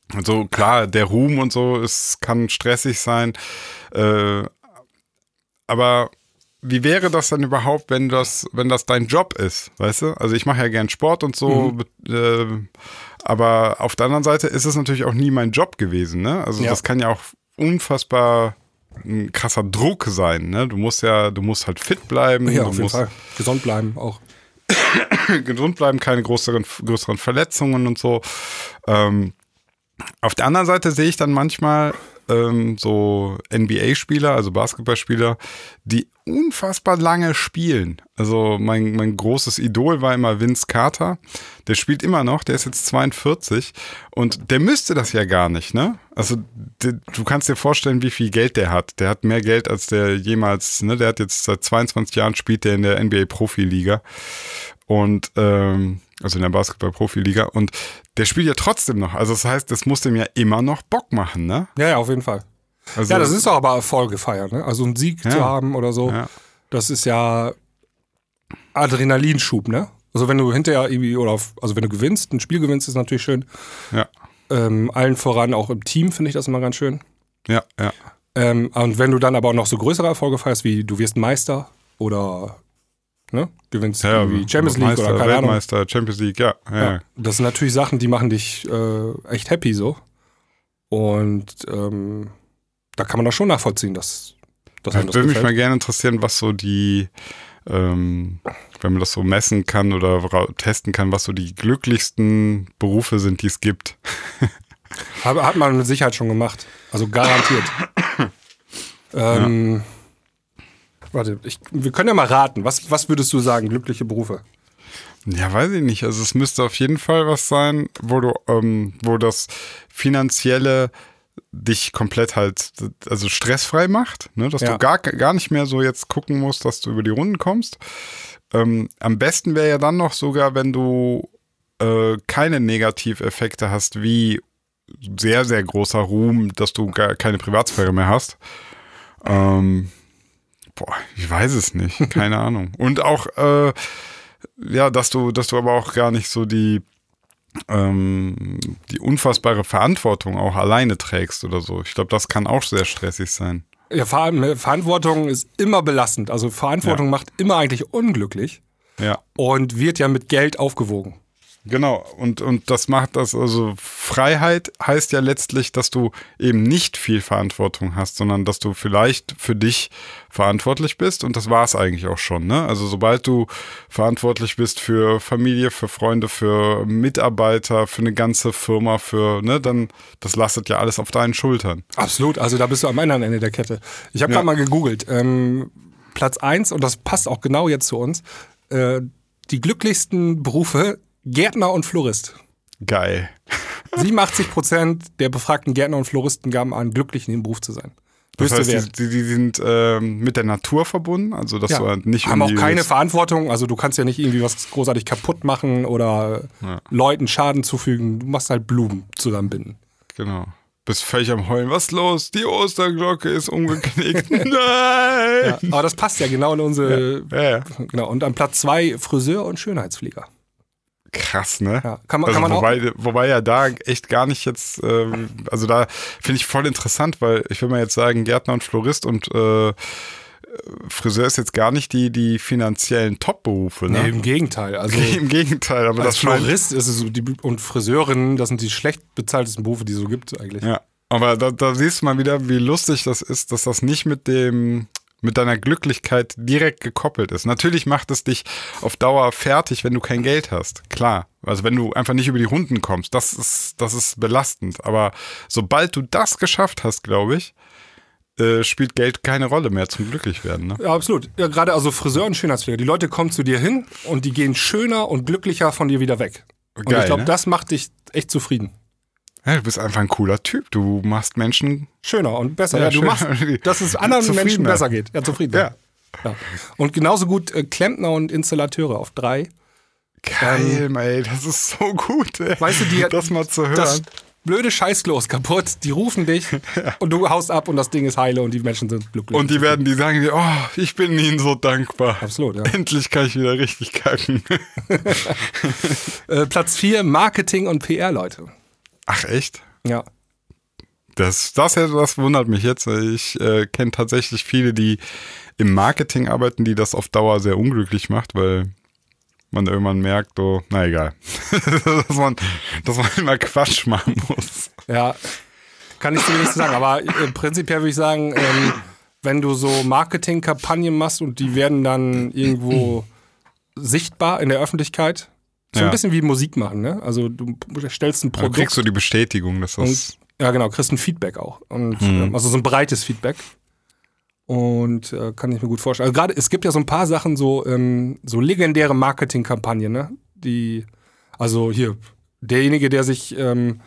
Also klar, der Ruhm und so, es kann stressig sein. Äh, aber wie wäre das dann überhaupt, wenn das, wenn das dein Job ist, weißt du? Also ich mache ja gern Sport und so, mhm. äh, aber auf der anderen Seite ist es natürlich auch nie mein Job gewesen, ne? Also ja. das kann ja auch unfassbar ein krasser Druck sein, ne? Du musst ja, du musst halt fit bleiben. Ja, du auf jeden musst Fall. Gesund bleiben auch. gesund bleiben, keine größeren, größeren Verletzungen und so. Ähm, auf der anderen Seite sehe ich dann manchmal ähm, so N B A-Spieler, also Basketballspieler, die unfassbar lange spielen. Also mein, mein großes Idol war immer Vince Carter. Der spielt immer noch, der ist jetzt zweiundvierzig und der müsste das ja gar nicht, ne? Also der, du kannst dir vorstellen, wie viel Geld der hat. Der hat mehr Geld als der jemals, ne? Der hat jetzt seit zweiundzwanzig Jahren spielt der in der N B A-Profiliga und ähm, also in der Basketball-Profiliga und der spielt ja trotzdem noch. Also das heißt, das muss dem ja immer noch Bock machen, ne? Ja, ja, auf jeden Fall. Also, ja, das ist doch aber Erfolge feiern, ne? Also einen Sieg ja. zu haben oder so, ja. das ist ja Adrenalinschub, ne? Also wenn du hinterher irgendwie, oder auf, also wenn du gewinnst, ein Spiel gewinnst, ist natürlich schön. Ja. Ähm, allen voran, auch im Team finde ich das immer ganz schön. Ja, ja. Ähm, und wenn du dann aber auch noch so größere Erfolge feierst, wie du wirst Meister oder ne, gewinnst ja, irgendwie Champions League Meister, oder keine Ahnung. Weltmeister, Champions League, ja, ja. ja. Das sind natürlich Sachen, die machen dich äh, echt happy so. Und ähm, da kann man doch schon nachvollziehen, dass das ja, würde mich mal gerne interessieren, was so die, ähm, wenn man das so messen kann oder testen kann, was so die glücklichsten Berufe sind, die es gibt. Hat man mit Sicherheit schon gemacht. Also garantiert. ähm, ja. Warte, ich, wir können ja mal raten. Was, was würdest du sagen, glückliche Berufe? Ja, weiß ich nicht. Also es müsste auf jeden Fall was sein, wo du, ähm, wo das Finanzielle dich komplett halt, also stressfrei macht, ne? Dass ja. du gar, gar nicht mehr so jetzt gucken musst, dass du über die Runden kommst. Ähm, am besten wäre ja dann noch sogar, wenn du äh, keine Negativeffekte hast, wie sehr, sehr großer Ruhm, dass du gar keine Privatsphäre mehr hast. Ähm, boah, ich weiß es nicht, keine Ahnung. Und auch, äh, ja, dass du, dass du aber auch gar nicht so die ähm, die unfassbare Verantwortung auch alleine trägst oder so. Ich glaube, das kann auch sehr stressig sein. Ja, Ver- Verantwortung ist immer belastend. Also Verantwortung ja. macht immer eigentlich unglücklich. Ja. Und wird ja mit Geld aufgewogen. Genau, und, und das macht das, also Freiheit heißt ja letztlich, dass du eben nicht viel Verantwortung hast, sondern dass du vielleicht für dich verantwortlich bist und das war es eigentlich auch schon, ne? Also sobald du verantwortlich bist für Familie, für Freunde, für Mitarbeiter, für eine ganze Firma, für, ne, dann, das lastet ja alles auf deinen Schultern. Absolut, also da bist du am anderen Ende der Kette. Ich habe ja. gerade mal gegoogelt, ähm, Platz eins, und das passt auch genau jetzt zu uns, äh, die glücklichsten Berufe, Gärtner und Florist. Geil. siebenundachtzig Prozent der befragten Gärtner und Floristen gaben an, glücklich in dem Beruf zu sein. Das heißt, die, die sind ähm, mit der Natur verbunden, also dass ja. du halt nicht haben auch keine Verantwortung, also du kannst ja nicht irgendwie was großartig kaputt machen oder ja. Leuten Schaden zufügen, du machst halt Blumen zusammenbinden. Genau. Bist völlig am Heulen. Was ist los? Die Osterglocke ist umgeknickt. Nein! Ja, aber das passt ja genau in unsere. Ja. Ja, ja. Genau. Und an Platz zwei Friseur und Schönheitspfleger. Krass, ne? Ja, kann man, also kann man wobei, auch. Wobei ja da echt gar nicht jetzt, äh, also da finde ich voll interessant, weil ich will mal jetzt sagen, Gärtner und Florist und äh, Friseur ist jetzt gar nicht die, die finanziellen Top-Berufe, ne? Nee, im Gegenteil. Also Im Gegenteil, aber als das Florist ist es so, die, und Friseurinnen, das sind die schlecht bezahltesten Berufe, die es so gibt eigentlich. Ja, aber da, da siehst du mal wieder, wie lustig das ist, dass das nicht mit dem mit deiner Glücklichkeit direkt gekoppelt ist. Natürlich macht es dich auf Dauer fertig, wenn du kein Geld hast. Klar. Also wenn du einfach nicht über die Runden kommst, das ist, das ist belastend. Aber sobald du das geschafft hast, glaube ich, äh, spielt Geld keine Rolle mehr zum Glücklichwerden. Ne? Ja, absolut. Ja, gerade also Friseur und Schönheitspfleger. Die Leute kommen zu dir hin und die gehen schöner und glücklicher von dir wieder weg. Und Geil, ich glaube, ne? das macht dich echt zufrieden. Ja, du bist einfach ein cooler Typ. Du machst Menschen schöner und besser. Ja, ja, du machst, dass es anderen Menschen besser geht. Ja, zufrieden. Ja. Ja. Und genauso gut äh, Klempner und Installateure auf drei. Geil, ähm, ey, das ist so gut, ey. Weißt du, die, das mal zu hören. Das blöde Scheißklo ist kaputt. Die rufen dich ja. und du haust ab und das Ding ist heile und die Menschen sind glücklich. Und die werden, die sagen dir, oh, ich bin ihnen so dankbar. Absolut, ja. Endlich kann ich wieder richtig kacken. äh, Platz vier, Marketing und P R-Leute. Ach, echt? Ja. Das, das, das wundert mich jetzt. Ich äh, kenne tatsächlich viele, die im Marketing arbeiten, die das auf Dauer sehr unglücklich macht, weil man irgendwann merkt, so, na egal, dass, man, dass man immer Quatsch machen muss. Ja, kann ich dir nicht sagen, aber äh, prinzipiell würde ich sagen, ähm, wenn du so Marketingkampagnen machst und die werden dann irgendwo sichtbar in der Öffentlichkeit, so Ja. ein bisschen wie Musik machen, ne? Also du stellst ein Da Produkt. kriegst du die Bestätigung, dass das... Und, ja, genau, kriegst ein Feedback auch. Und, Mhm. ähm, also so ein breites Feedback. Und äh, kann ich mir gut vorstellen. Also gerade, es gibt ja so ein paar Sachen, so, ähm, so legendäre Marketingkampagnen, ne? Die, also hier, derjenige, der sich ähm,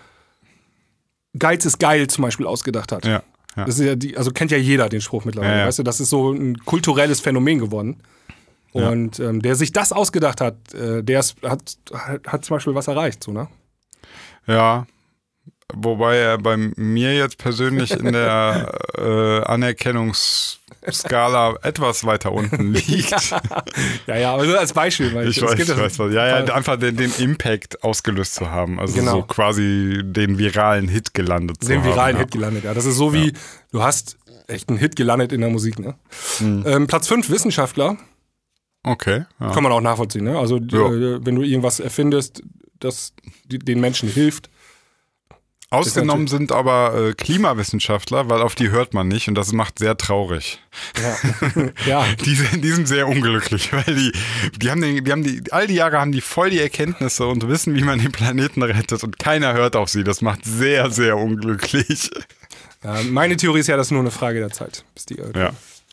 Geiz ist geil zum Beispiel ausgedacht hat. Ja, ja. Das ist ja die, also kennt ja jeder den Spruch mittlerweile, Ja, ja. weißt du, das ist so ein kulturelles Phänomen geworden. Ja. Und ähm, der sich das ausgedacht hat, äh, der ist, hat, hat, hat zum Beispiel was erreicht, so, ne? Ja, wobei er bei mir jetzt persönlich in der äh, Anerkennungsskala etwas weiter unten liegt. Ja, ja, aber nur als Beispiel. Weil Ich es weiß, gibt ich ja weiß was. Ja, ja, einfach den, den Impact ausgelöst zu haben. Also Genau. so quasi den viralen Hit gelandet zu den haben. viralen ja. Hit gelandet, ja. Das ist so wie, du hast echt einen Hit gelandet in der Musik, ne? Mhm. Ähm, Platz fünf, Wissenschaftler. Okay. Ja. Kann man auch nachvollziehen, ne? Also, Ja. äh, wenn du irgendwas erfindest, das die, den Menschen hilft. Ausgenommen sind aber äh, Klimawissenschaftler, weil auf die hört man nicht und das macht sehr traurig. Ja. Ja. Die sind, die sind sehr unglücklich, weil die, die haben, den, die haben die, all die Jahre haben die voll die Erkenntnisse und wissen, wie man den Planeten rettet und keiner hört auf sie. Das macht sehr, sehr unglücklich. Ja, meine Theorie ist ja, das ist nur eine Frage der Zeit. Bis die, äh, Ja.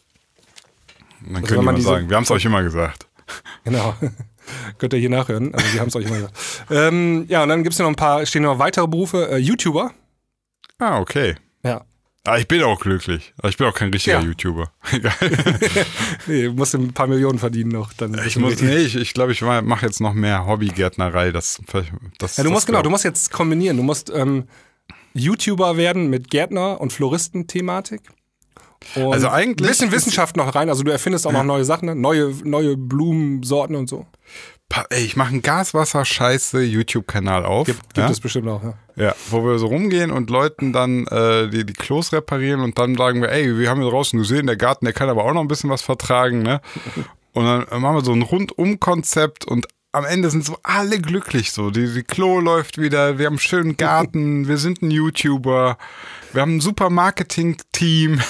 Dann Also können wenn die man mal diese- sagen, wir haben es euch immer gesagt. Genau. Könnt ihr hier nachhören. Also wir haben es euch immer gesagt. Ähm, ja, und dann gibt es ja noch ein paar, stehen noch weitere Berufe. Äh, YouTuber. Ah, okay. Ja. Ah, ich bin auch glücklich. Aber ich bin auch kein richtiger Ja. YouTuber. Egal. Nee, du musst ein paar Millionen verdienen noch. Dann Ich muss, nee, ich, ich glaube, ich mache jetzt noch mehr Hobbygärtnerei. Das, das, Ja, du musst das genau, du musst jetzt kombinieren. Du musst ähm, YouTuber werden mit Gärtner- und Floristenthematik. Und Also eigentlich ein bisschen ist- Wissenschaft noch rein. Also du erfindest auch noch neue Sachen, ne? neue, neue Blumensorten und so. Pa- Ey, ich mache einen Gaswasser-Scheiße-YouTube-Kanal auf. Gibt, gibt ja? es bestimmt auch, ja. Ja, wo wir so rumgehen und Leuten dann äh, die, die Klos reparieren und dann sagen wir, ey, wir haben hier draußen gesehen, der Garten, der kann aber auch noch ein bisschen was vertragen, ne? Und dann machen wir so ein Rundum-Konzept und am Ende sind so alle glücklich so. Die, die Klo läuft wieder, wir haben einen schönen Garten, wir sind ein YouTuber, wir haben ein super Marketing-Team.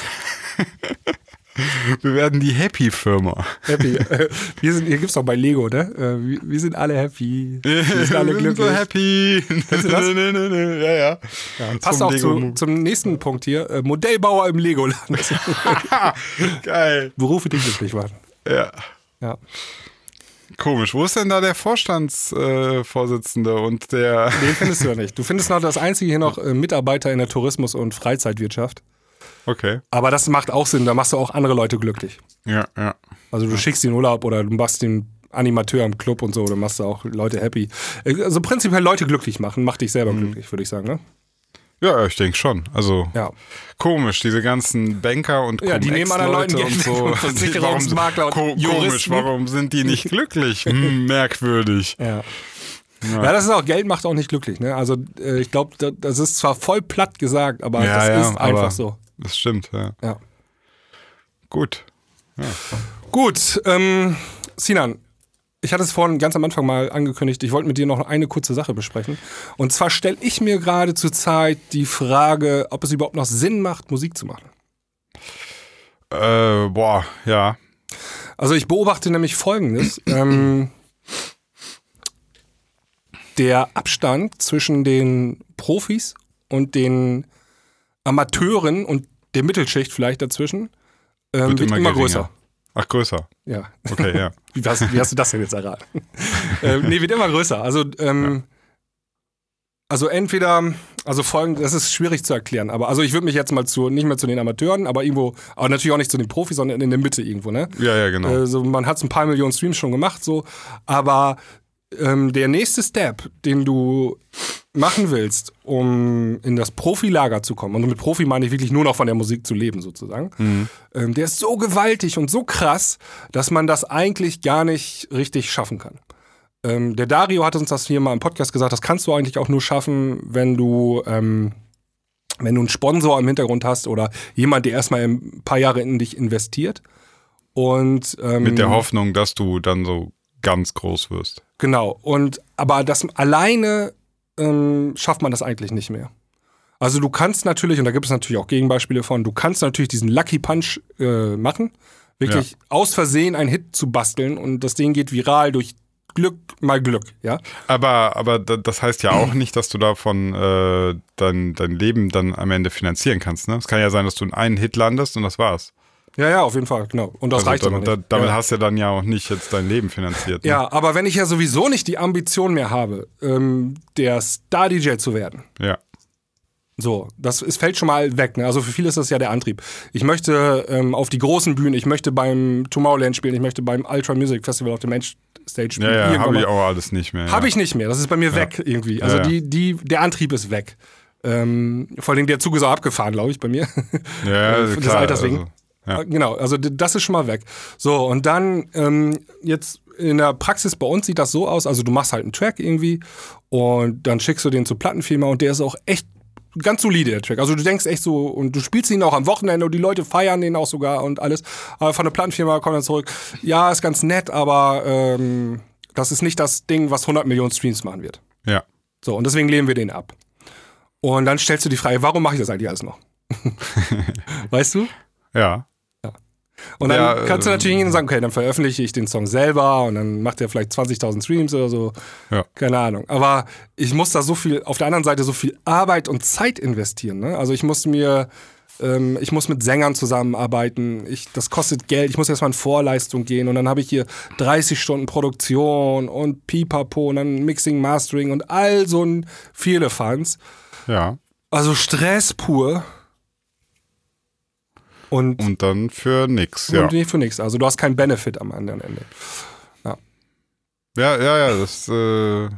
Wir werden die Happy-Firma. Happy. Wir sind, hier gibt's doch bei Lego, ne? Äh, Wir, wir sind alle happy. Wir sind alle Wir sind so glücklich. happy. Kennst du das? Nee, nee, nee. Ja, ja. Ja, und passt Zum auch zu, Lego. zum nächsten Punkt hier. Äh, Modellbauer im Legoland. Geil. Berufe, die glücklich waren. Ja. Ja. Komisch. Wo ist denn da der Vorstandsvorsitzende äh, und der... Den findest du ja nicht. Du findest noch das einzige hier noch äh, Mitarbeiter in der Tourismus- und Freizeitwirtschaft. Okay. Aber das macht auch Sinn, da machst du auch andere Leute glücklich. Ja, ja. Also du schickst den Urlaub oder du machst den Animateur im Club und so, dann machst du auch Leute happy. Also prinzipiell Leute glücklich machen, macht dich selber glücklich, würde ich sagen, ne? Ja, ich denke schon. Also Ja. komisch, diese ganzen Banker und Ja, die nehmen anderen Leuten Cum-Ex-Leute Geld und weg, so. Versicherungsmakler und Ko- Juristen. Komisch, warum sind die nicht glücklich? Hm, merkwürdig. Ja. Ja, das ist auch, Geld macht auch nicht glücklich, ne? Also äh, ich glaube, das ist zwar voll platt gesagt, aber Ja, das ja, ist einfach aber- so. Das stimmt, ja. Ja. Gut. Gut, ähm, Sinan, ich hatte es vorhin ganz am Anfang mal angekündigt, ich wollte mit dir noch eine kurze Sache besprechen. Und zwar stelle ich mir gerade zur Zeit die Frage, ob es überhaupt noch Sinn macht, Musik zu machen. Äh, boah, ja. Also ich beobachte nämlich Folgendes. ähm, der Abstand zwischen den Profis und den Amateuren und der Mittelschicht vielleicht dazwischen ähm, wird, Wird immer, immer größer. geringer. Ach, größer. Ja. Okay, ja. Wie hast, wie hast du das denn jetzt erraten? ähm, nee, wird immer größer. Also, ähm, also entweder, also folgend, das ist schwierig zu erklären, aber also ich würde mich jetzt mal zu, nicht mehr zu den Amateuren, aber irgendwo, aber natürlich auch nicht zu den Profis, sondern in der Mitte irgendwo, ne? Ja, ja, genau. Also man hat ein paar Millionen Streams schon gemacht, so, aber ähm, der nächste Step, den du machen willst, um in das Profilager zu kommen, und mit Profi meine ich wirklich nur noch von der Musik zu leben sozusagen, Mhm. ähm, der ist so gewaltig und so krass, dass man das eigentlich gar nicht richtig schaffen kann. ähm, der Dario hat uns das hier mal im Podcast gesagt, das kannst du eigentlich auch nur schaffen, wenn du, ähm, wenn du einen Sponsor im Hintergrund hast oder jemand, der erstmal ein paar Jahre in dich investiert. Und, ähm, mit der Hoffnung, dass du dann so ganz groß wirst. Genau. Und aber das alleine ähm, schafft man das eigentlich nicht mehr. Also du kannst natürlich, und da gibt es natürlich auch Gegenbeispiele von, du kannst natürlich diesen Lucky Punch äh, machen, wirklich ja. aus Versehen einen Hit zu basteln und das Ding geht viral durch Glück mal Glück, ja. Aber, aber das heißt ja auch nicht, dass du davon äh, dein, dein Leben dann am Ende finanzieren kannst, ne? Es kann ja sein, dass du in einen Hit landest und das war's. Ja, ja, auf jeden Fall, genau. Und das also reicht dann, aber nicht. Da, damit ja. hast du ja dann ja auch nicht jetzt dein Leben finanziert. Ne? Ja, aber wenn ich ja sowieso nicht die Ambition mehr habe, ähm, der Star-D J zu werden. Ja. So, das es fällt schon mal weg. Ne? Also für viele ist das ja der Antrieb. Ich möchte ähm, auf die großen Bühnen, ich möchte beim Tomorrowland spielen, ich möchte beim Ultra Music Festival auf der Mainstage spielen. Ja, ja, habe ich auch alles nicht mehr. Ja. Habe ich nicht mehr, das ist bei mir ja. weg irgendwie. Also ja, ja. Die, die, der Antrieb ist weg. Ähm, vor allem der Zug ist auch abgefahren, glaube ich, bei mir. Ja, des klar. Alters wegen. Also. Ja. Genau, also das ist schon mal weg. So, und dann ähm, jetzt in der Praxis bei uns sieht das so aus, also du machst halt einen Track irgendwie und dann schickst du den zur Plattenfirma und der ist auch echt ganz solide, der Track. Also du denkst echt so, und du spielst ihn auch am Wochenende und die Leute feiern den auch sogar und alles. Aber von der Plattenfirma kommt dann zurück, ja, ist ganz nett, aber ähm, das ist nicht das Ding, was hundert Millionen Streams machen wird. Ja. So, und deswegen lehnen wir den ab. Und dann stellst du die Frage, warum mache ich das eigentlich alles noch? Weißt du? Ja. ja. Und dann ja, kannst du äh, natürlich hingehen und sagen, okay, dann veröffentliche ich den Song selber und dann macht er vielleicht zwanzigtausend Streams oder so. Ja. Keine Ahnung. Aber ich muss da so viel, auf der anderen Seite so viel Arbeit und Zeit investieren. Ne? Also ich muss mir, ähm, ich muss mit Sängern zusammenarbeiten. Ich, das kostet Geld. Ich muss erstmal in Vorleistung gehen und dann habe ich hier dreißig Stunden Produktion und Pipapo und dann Mixing, Mastering und all so ein Firlefanz. Ja. Also Stress pur. Und, und dann für nix, ja. Und nicht für nix. Also du hast keinen Benefit am anderen Ende. Ja, ja, ja, ja das äh,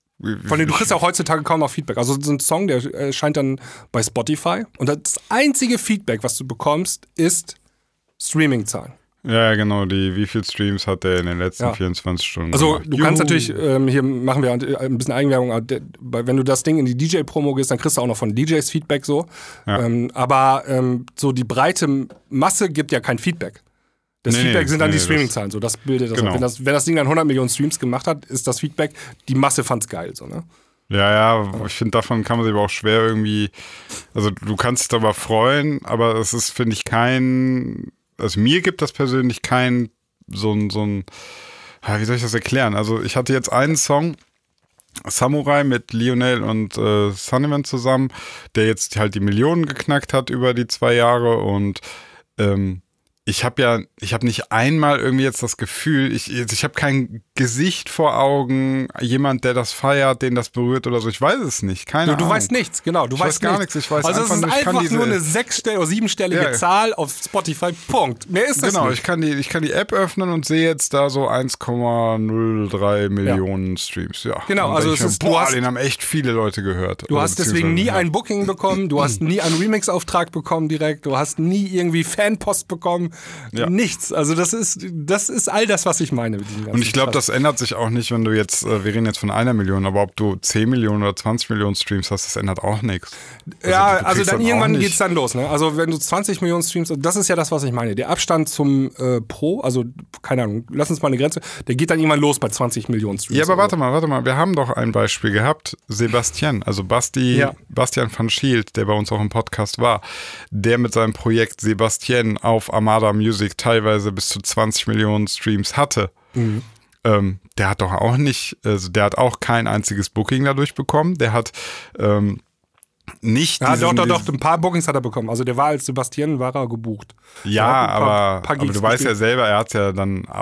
Von dem du kriegst auch heutzutage kaum noch Feedback. Also so ein Song, der erscheint dann bei Spotify und das einzige Feedback, was du bekommst, ist Streaming-Zahlen. Ja, genau, die, wie viel Streams hat der in den letzten ja. vierundzwanzig Stunden Also gemacht? du Juhu. kannst natürlich, ähm, hier machen wir ein bisschen Eigenwerbung, wenn du das Ding in die D J-Promo gehst, dann kriegst du auch noch von D Js Feedback so. Ja. Ähm, aber ähm, so die breite Masse gibt ja kein Feedback. Das nee, Feedback nee, sind dann nee, die Streaming-Zahlen. So, das bildet das. Genau. Wenn das. Wenn das Ding dann hundert Millionen Streams gemacht hat, ist das Feedback, die Masse fand's geil. So, ne? Ja, ja, ich finde, davon kann man sich aber auch schwer irgendwie, also du kannst dich darüber freuen, aber es ist, finde ich, kein, also mir gibt das persönlich kein so ein, so ein, wie soll ich das erklären? Also ich hatte jetzt einen Song, Samurai mit Lionel und äh, Sullivan zusammen, der jetzt halt die Millionen geknackt hat über die zwei Jahre und ähm, ich habe ja, ich habe nicht einmal irgendwie jetzt das Gefühl, ich, ich habe kein Gesicht vor Augen, jemand, der das feiert, den das berührt oder so. Ich weiß es nicht, keine du, du Ahnung. Du weißt nichts, genau. Du ich weißt weiß gar nichts. nichts. Ich weiß also einfach es ist nur, ich einfach kann diese, nur eine sechsstellige oder siebenstellige ja. Zahl auf Spotify. Punkt. Mehr ist das genau, nicht. Genau, ich kann die, ich kann die App öffnen und sehe jetzt da so eins Komma null drei Millionen ja. Streams. Ja. Genau, also es mir, ist, boah, du hast, den haben echt viele Leute gehört. Du hast deswegen nie ja. ein Booking bekommen, du hast nie einen Remix-Auftrag bekommen direkt, du hast nie irgendwie Fanpost bekommen, ja. nichts. Also das ist Das ist all das, was ich meine. Und ich glaube, das ändert sich auch nicht, wenn du jetzt, wir reden jetzt von einer Million, aber ob du zehn Millionen oder zwanzig Millionen Streams hast, das ändert auch nichts. Also ja, also dann, dann irgendwann geht's dann los. Ne? Also wenn du zwanzig Millionen Streams, das ist ja das, was ich meine. Der Abstand zum äh, Pro, also keine Ahnung, lass uns mal eine Grenze, der geht dann irgendwann los bei zwanzig Millionen Streams. Ja, aber warte mal, warte mal, wir haben doch ein Beispiel gehabt, Sebastian, also Basti, ja. Bastian van Schielt, der bei uns auch im Podcast war, der mit seinem Projekt Sebastian auf Armada Music teilweise bis zu zwanzig Millionen Streams hatte. Mhm. Ähm, der hat doch auch nicht, also der hat auch kein einziges Booking dadurch bekommen. Der hat ähm, nicht. Ja, diesen, doch, doch, doch. Ein paar Bookings hat er bekommen. Also der war als Sebastian, war er gebucht. Ja, paar, aber, paar, paar aber du weißt ja selber, er hat es ja dann äh,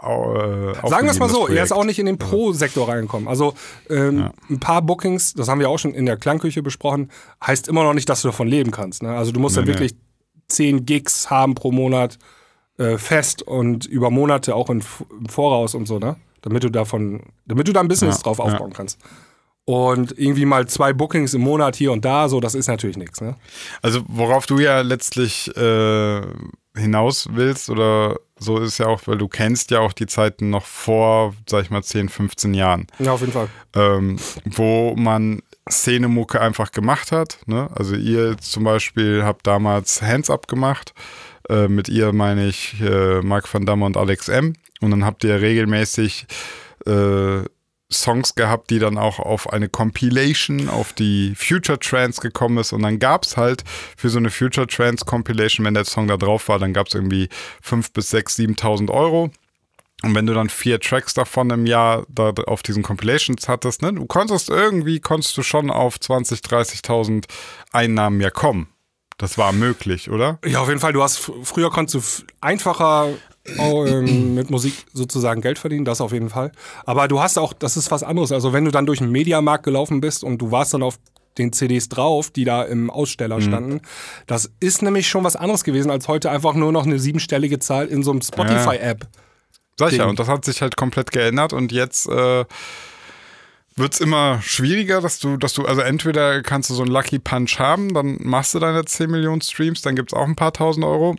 äh, sagen wir es mal so, er ist auch nicht in den Pro-Sektor reingekommen. Also ähm, ja. ein paar Bookings, das haben wir auch schon in der Klangküche besprochen, heißt immer noch nicht, dass du davon leben kannst. Ne? Also du musst nee, dann wirklich nee. zehn Gigs haben pro Monat äh, fest und über Monate auch in, im Voraus und so, ne? Damit du davon, damit du da ein Business ja, drauf aufbauen ja. kannst. Und irgendwie mal zwei Bookings im Monat hier und da, so, das ist natürlich nichts. Ne? Also worauf du ja letztlich äh, hinaus willst oder so ist ja auch, weil du kennst ja auch die Zeiten noch vor, sag ich mal, zehn, fünfzehn Jahren. Ja, auf jeden Fall. Ähm, wo man Szenemucke einfach gemacht hat. Ne? Also ihr zum Beispiel habt damals Hands Up gemacht. Äh, mit ihr meine ich äh, Mark van Damme und Alex M. Und dann habt ihr regelmäßig äh, Songs gehabt, die dann auch auf eine Compilation, auf die Future Trance gekommen ist und dann gab es halt für so eine Future Trance Compilation, wenn der Song da drauf war, dann gab es irgendwie fünf bis sechs, siebentausend Euro und wenn du dann vier Tracks davon im Jahr da auf diesen Compilations hattest, ne, du konntest irgendwie, konntest du schon auf zwanzig, dreißigtausend Einnahmen ja kommen. Das war möglich, oder? Ja, auf jeden Fall. Du hast früher konntest du f- einfacher Oh, ähm, mit Musik sozusagen Geld verdienen, das auf jeden Fall. Aber du hast auch, das ist was anderes. Also wenn du dann durch den Mediamarkt gelaufen bist und du warst dann auf den C Ds drauf, die da im Aussteller standen, mhm. das ist nämlich schon was anderes gewesen, als heute einfach nur noch eine siebenstellige Zahl in so einem Spotify-App. Sag ich ja, und das hat sich halt komplett geändert und jetzt äh, wird's immer schwieriger, dass du, dass du, also entweder kannst du so einen Lucky Punch haben, dann machst du deine zehn Millionen Streams, dann gibt's auch ein paar tausend Euro.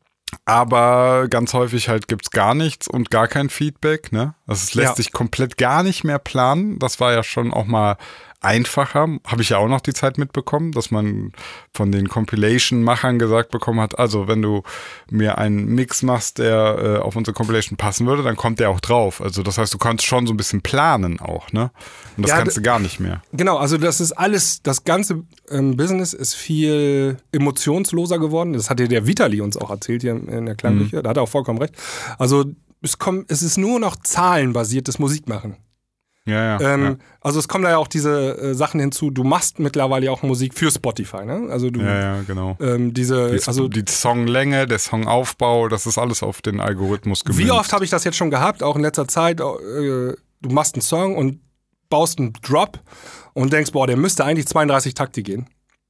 Aber ganz häufig halt gibt's gar nichts und gar kein Feedback, ne? Also es lässt Ja. sich komplett gar nicht mehr planen. Das war ja schon auch mal einfacher. Habe ich ja auch noch die Zeit mitbekommen, dass man von den Compilation-Machern gesagt bekommen hat, also wenn du mir einen Mix machst, der äh, auf unsere Compilation passen würde, dann kommt der auch drauf. Also das heißt, du kannst schon so ein bisschen planen auch, ne? Und das Ja, kannst d- du gar nicht mehr. Genau, also das ist alles, das ganze ähm, Business ist viel emotionsloser geworden. Das hat dir der Vitali uns auch erzählt hier in der Klangküche. Mhm. Da hat er auch vollkommen recht. Also es, kommt, es ist nur noch zahlenbasiertes Musikmachen. Ja, ja, Ähm, ja. Also es kommen da ja auch diese äh, Sachen hinzu. Du machst mittlerweile ja auch Musik für Spotify, ne? Also du, Ja, ja, genau. ähm, diese, Die, also die Songlänge, der Songaufbau, das ist alles auf den Algorithmus gemünzt. wie oft habe ich das jetzt schon gehabt, auch in letzter Zeit? Äh, du machst einen Song und baust einen Drop und denkst, boah, der müsste eigentlich zweiunddreißig Takte gehen.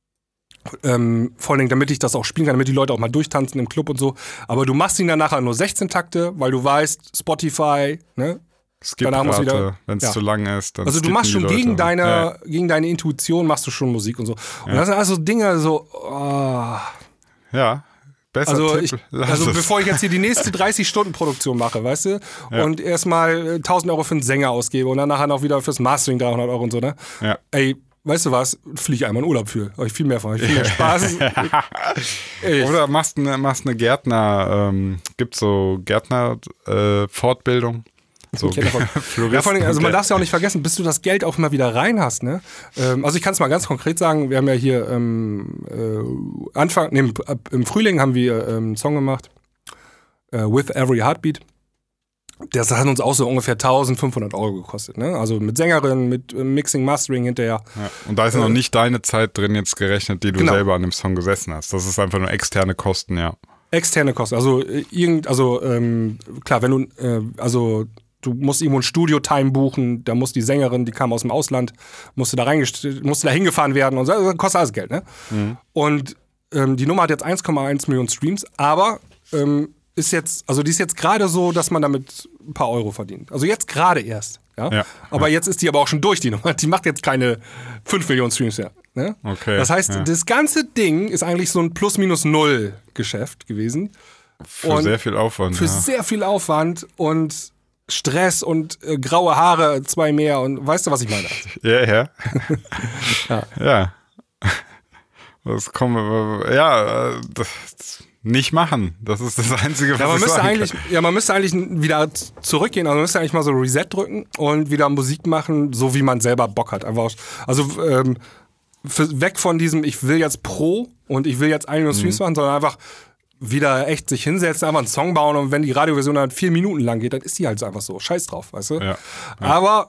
Ähm, vor allem, damit ich das auch spielen kann, damit die Leute auch mal durchtanzen im Club und so. Aber du machst ihn dann nachher nur sechzehn Takte, weil du weißt, Spotify, ne? Danach muss wieder- Skip-Rate, wenn es ja. zu lang ist, dann Also du skippen machst die schon Leute. gegen deine, Ja. gegen deine Intuition machst du schon Musik und so. Und Ja. das sind also Dinge so, oh. Ja, besser Also, Tipp, ich, lass also es. bevor ich jetzt hier die nächste dreißig-Stunden-Produktion mache, weißt du, Ja. und erstmal äh, tausend Euro für einen Sänger ausgebe und dann nachher noch wieder fürs Mastering dreihundert Euro und so, ne? Ja. Ey, weißt du was, fliege ich einmal in Urlaub für. Habe ich viel mehr von, hab ich viel mehr Spaß. Ey, Oder machst eine, machst eine Gärtner, ähm, gibt so Gärtner-Fortbildung. so Ich kenn davon. Floristen- Ja, vor allem, also man darf es ja auch nicht vergessen, bis du das Geld auch mal wieder rein hast. Ne? Ähm, also ich kann es mal ganz konkret sagen, wir haben ja hier ähm, äh, Anfang, nee, ab, im Frühling haben wir ähm, einen Song gemacht, äh, With Every Heartbeat. Das hat uns auch so ungefähr eintausendfünfhundert Euro gekostet. Ne? Also mit Sängerin, mit äh, Mixing, Mastering hinterher. Ja. Und da ist noch nicht deine Zeit drin jetzt gerechnet, die du Genau. selber an dem Song gesessen hast. Das ist einfach nur externe Kosten, ja. Externe Kosten. Also äh, irgend, also ähm, klar, wenn du, äh, also du musst irgendwo ein Studio-Time buchen, da muss die Sängerin, die kam aus dem Ausland, musste da reingest- musste da hingefahren werden und so, das kostet alles Geld, ne? Mhm. Und ähm, die Nummer hat jetzt eins Komma eins Millionen Streams, aber ähm, ist jetzt, also die ist jetzt gerade so, dass man damit ein paar Euro verdient. Also jetzt gerade erst, ja. Ja, aber jetzt ist die aber auch schon durch, die Nummer. Die macht jetzt keine fünf Millionen Streams mehr. Ne? Okay, Das heißt, ja. das ganze Ding ist eigentlich so ein Plus-Minus-Null-Geschäft gewesen. Für Und sehr viel Aufwand. Für ja. sehr viel Aufwand und Stress und äh, graue Haare, zwei mehr und weißt du, was ich meine? Ja, ja. Ja. Ja. Das kommen wir, ja, äh, das nicht machen. Das ist das Einzige, was Ja, man ich müsste sagen eigentlich, kann. ja, man müsste eigentlich wieder z- zurückgehen, also man müsste eigentlich mal so Reset drücken und wieder Musik machen, so wie man selber Bock hat. Einfach, also ähm, für, weg von diesem, ich will jetzt Pro und ich will jetzt eine Million Streams machen, sondern einfach wieder echt sich hinsetzen, einfach einen Song bauen und wenn die Radioversion dann vier Minuten lang geht, dann ist die halt einfach so. Scheiß drauf, weißt du? Ja. Aber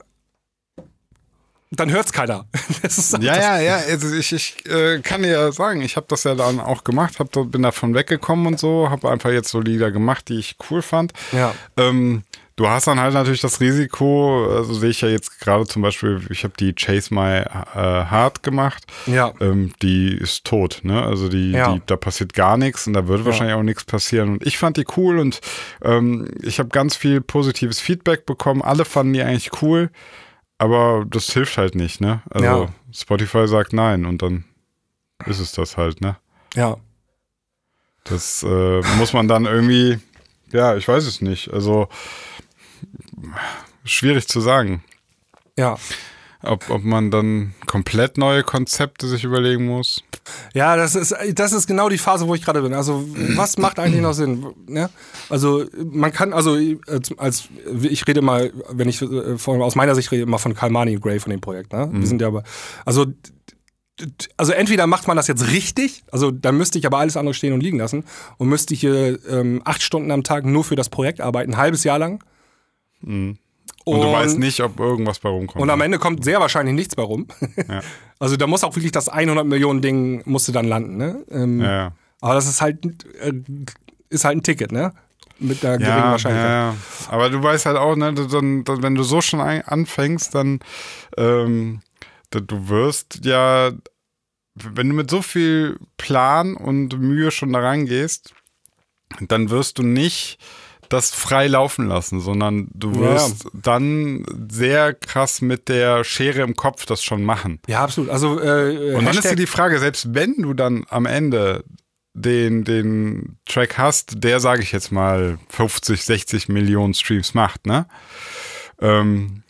dann hört's keiner. Das ist Ja, ja, ja, also ich, ich äh, kann dir ja sagen, ich habe das ja dann auch gemacht, hab, da- bin davon weggekommen und so, habe einfach jetzt so Lieder gemacht, die ich cool fand. Ja. Ähm, du hast dann halt natürlich das Risiko, also sehe ich ja jetzt gerade zum Beispiel, ich habe die Chase My äh, Heart gemacht, Ja. ähm, die ist tot, ne? Also die, Ja. die, da passiert gar nichts und da wird wahrscheinlich auch nichts passieren. Und ich fand die cool und ähm, ich habe ganz viel positives Feedback bekommen. Alle fanden die eigentlich cool. aber das hilft halt nicht, ne? Also Ja. Spotify sagt nein und dann ist es das halt, ne? Ja. Das äh, muss man dann irgendwie, ja, ich weiß es nicht. Also schwierig zu sagen. Ja. Ob, ob man dann komplett neue Konzepte sich überlegen muss. Ja, das ist, das ist genau die Phase, wo ich gerade bin. Also, was macht eigentlich noch Sinn? Ne? Also, man kann, also, als, ich rede mal, wenn ich von, aus meiner Sicht rede, immer von Kalmani und Gray von dem Projekt. Ne? Mhm. Wir sind ja aber, also, also entweder macht man das jetzt richtig, also dann müsste ich aber alles andere stehen und liegen lassen und müsste hier ähm, acht Stunden am Tag nur für das Projekt arbeiten, ein halbes Jahr lang. Mhm. Und, und du weißt nicht, ob irgendwas bei rumkommt. Und am Ende kommt sehr wahrscheinlich nichts bei rum. Ja. Also da muss auch wirklich das hundert Millionen Ding musste dann landen, ne? Ähm, ja, ja. Aber das ist halt, äh, ist halt ein Ticket, ne? Mit einer geringen ja, Wahrscheinlichkeit. Ja, ja. Aber du weißt halt auch, ne, dann, dann, wenn du so schon ein, anfängst, dann ähm, du wirst ja, wenn du mit so viel Plan und Mühe schon da rangehst, dann wirst du nicht das frei laufen lassen, sondern du wirst ja. dann sehr krass mit der Schere im Kopf das schon machen. Ja, absolut. Also, äh, und dann ist dir die Frage, selbst wenn du dann am Ende den, den Track hast, der, sage ich jetzt mal, fünfzig, sechzig Millionen Streams macht, ne? Ähm,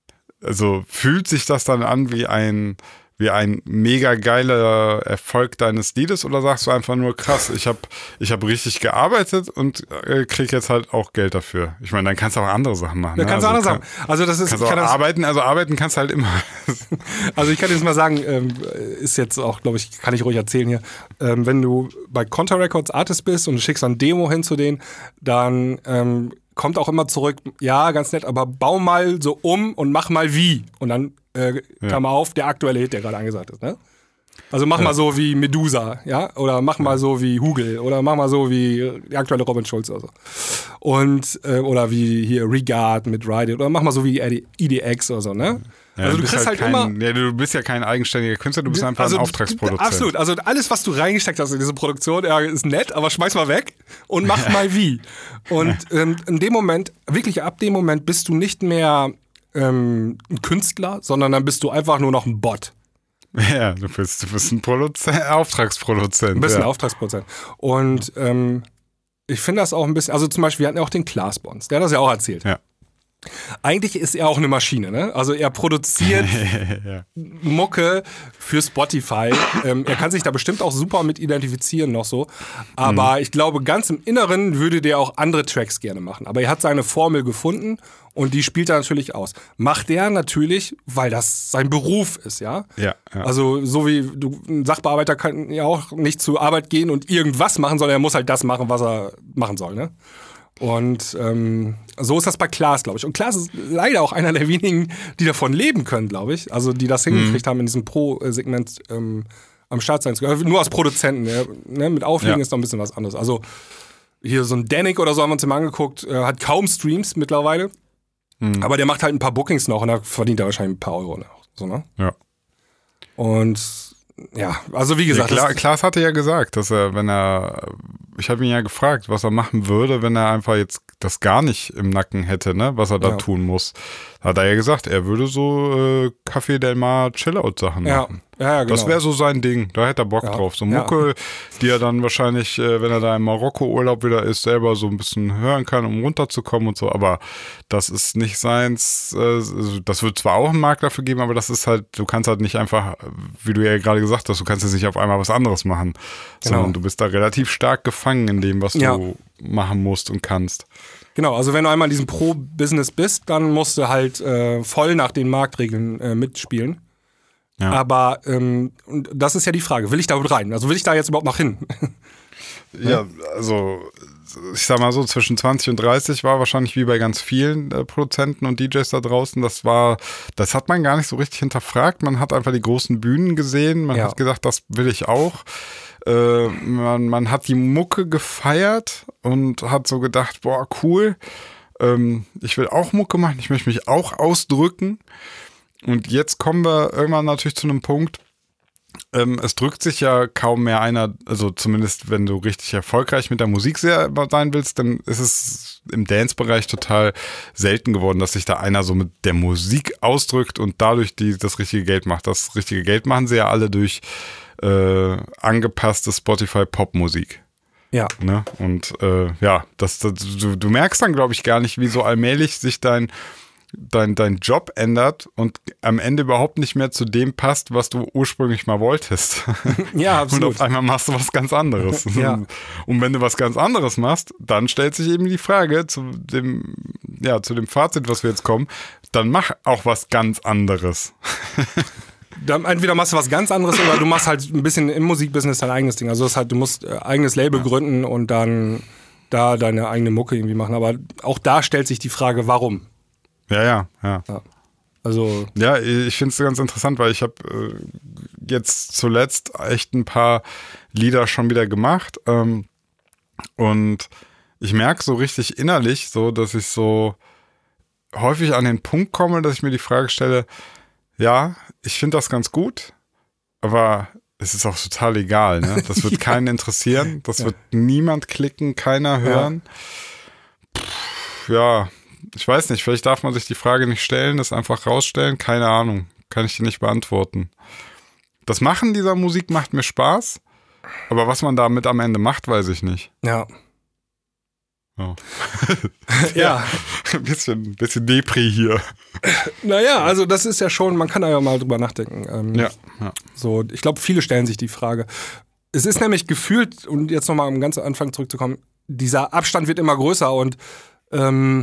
also fühlt sich das dann an wie ein wie ein mega geiler Erfolg deines Liedes oder sagst du einfach nur, krass, ich habe ich hab richtig gearbeitet und äh, krieg jetzt halt auch Geld dafür. Ich meine, dann kannst du auch andere Sachen machen. Da ne? kannst du also andere kann, Sachen. Also das ist, kannst ich auch kann das, arbeiten, also arbeiten kannst du halt immer. Also ich kann jetzt mal sagen, ähm, ist jetzt auch, glaube ich, kann ich ruhig erzählen hier, ähm, wenn du bei Conta Records Artist bist und du schickst dann Demo hin zu denen, dann ähm, kommt auch immer zurück, ja, ganz nett, aber bau mal so um und mach mal wie. Und dann Äh, Klammer ja. auf, der aktuelle Hit, der gerade angesagt ist, ne? Also mach ja. mal so wie Medusa, ja? Oder mach mal so wie Hugel oder mach mal so wie die aktuelle Robin Schulz oder so. Und, äh, oder wie hier Regard mit Ride oder mach mal so wie E D X oder so, ne? Ja, also du, du bist kriegst halt, halt kein, immer... Ja, du bist ja kein eigenständiger Künstler, du bist einfach also, ein Auftragsproduzent. Absolut, also alles, was du reingesteckt hast in diese Produktion, ja, ist nett, aber schmeiß mal weg und mach ja. mal wie. Und ähm, in dem Moment, wirklich ab dem Moment bist du nicht mehr Ähm, ein Künstler, sondern dann bist du einfach nur noch ein Bot. Ja, du bist, du bist ein Produzent, Auftragsproduzent. Du bist ja. ein Auftragsproduzent. Und ähm, ich finde das auch ein bisschen, also zum Beispiel, wir hatten ja auch den Klaas Bons, der hat das ja auch erzählt. Ja. Eigentlich ist er auch eine Maschine, ne? Also er produziert ja. Mucke für Spotify. ähm, er kann sich da bestimmt auch super mit identifizieren noch so. Aber mhm. ich glaube, ganz im Inneren würde der auch andere Tracks gerne machen. Aber er hat seine Formel gefunden und die spielt er natürlich aus. Macht er natürlich, weil das sein Beruf ist, ja? Ja, ja. Also so wie du, ein Sachbearbeiter kann ja auch nicht zur Arbeit gehen und irgendwas machen, sondern er muss halt das machen, was er machen soll, ne? Und ähm, so ist das bei Klaas, glaube ich. Und Klaas ist leider auch einer der wenigen, die davon leben können, glaube ich. Also die das hingekriegt mhm. haben, in diesem Pro-Segment ähm, am Start sein zu können. Nur als Produzenten. Ja, ne? Mit Auflegen ja. ist noch ein bisschen was anderes. Also hier so ein Danik oder so haben wir uns mal angeguckt, äh, hat kaum Streams mittlerweile. Mhm. Aber der macht halt ein paar Bookings noch und da verdient er wahrscheinlich ein paar Euro noch. So, ne? Ja. Und ja, also wie gesagt. Ja, Kla- Klaas hatte ja gesagt, dass er, wenn er, ich habe ihn ja gefragt, was er machen würde, wenn er einfach jetzt das gar nicht im Nacken hätte, ne, was er da ja. tun muss. Hat er ja gesagt, er würde so äh, Café Del Mar Chillout-Sachen ja. machen. Ja, ja, genau. Das wäre so sein Ding, da hätte er Bock ja. drauf. So Mucke, ja. die er dann wahrscheinlich, äh, wenn er da im Marokko-Urlaub wieder ist, selber so ein bisschen hören kann, um runterzukommen und so. Aber das ist nicht seins, äh, das wird zwar auch einen Markt dafür geben, aber das ist halt, du kannst halt nicht einfach, wie du ja gerade gesagt hast, du kannst jetzt nicht auf einmal was anderes machen, genau. sondern du bist da relativ stark gefangen in dem, was ja. du machen musst und kannst. Genau, also wenn du einmal in diesem Pro-Business bist, dann musst du halt äh, voll nach den Marktregeln äh, mitspielen. Ja. Aber ähm, das ist ja die Frage, will ich da überhaupt rein? Also will ich da jetzt überhaupt noch hin? Ja, also ich sag mal so, zwischen zwanzig und dreißig war wahrscheinlich wie bei ganz vielen äh, Produzenten und D Js da draußen, das war, das hat man gar nicht so richtig hinterfragt. Man hat einfach die großen Bühnen gesehen, man ja. hat gedacht, das will ich auch. Äh, man, man hat die Mucke gefeiert und hat so gedacht, boah, cool, ähm, ich will auch Mucke machen, ich möchte mich auch ausdrücken. Und jetzt kommen wir irgendwann natürlich zu einem Punkt, ähm, es drückt sich ja kaum mehr einer, also zumindest wenn du richtig erfolgreich mit der Musik sehr sein willst, dann ist es im Dance-Bereich total selten geworden, dass sich da einer so mit der Musik ausdrückt und dadurch die, das richtige Geld macht. Das richtige Geld machen sie ja alle durch äh, angepasste Spotify-Pop-Musik. Ja. Ne? Und äh, ja, das, das, du, du merkst dann, glaube ich, gar nicht, wie so allmählich sich dein, dein, dein Job ändert und am Ende überhaupt nicht mehr zu dem passt, was du ursprünglich mal wolltest. Ja, absolut. Und auf einmal machst du was ganz anderes. Ja. Und wenn du was ganz anderes machst, dann stellt sich eben die Frage zu dem, ja, zu dem Fazit, was wir jetzt kommen, dann mach auch was ganz anderes. Dann entweder machst du was ganz anderes oder du machst halt ein bisschen im Musikbusiness dein eigenes Ding. Also das ist halt, du musst äh, eigenes Label ja. gründen und dann da deine eigene Mucke irgendwie machen. Aber auch da stellt sich die Frage, warum? Ja, ja, ja. ja. Also ja, ich finde es ganz interessant, weil ich habe äh, jetzt zuletzt echt ein paar Lieder schon wieder gemacht ähm, und ich merke so richtig innerlich so, dass ich so häufig an den Punkt komme, dass ich mir die Frage stelle, ja, ich finde das ganz gut, aber es ist auch total egal, ne? Das wird keinen interessieren, das ja. wird niemand klicken, keiner hören. Ja. Pff, ja, ich weiß nicht, vielleicht darf man sich die Frage nicht stellen, das einfach rausstellen, keine Ahnung, kann ich dir nicht beantworten. Das Machen dieser Musik macht mir Spaß, aber was man damit am Ende macht, weiß ich nicht. Ja. Oh. ja. Ein bisschen, bisschen Depri hier. Naja, also das ist ja schon, man kann da ja mal drüber nachdenken. Ähm, ja, ja. So, ich glaube, viele stellen sich die Frage. Es ist nämlich gefühlt, und jetzt nochmal am ganz Anfang zurückzukommen, dieser Abstand wird immer größer und ähm,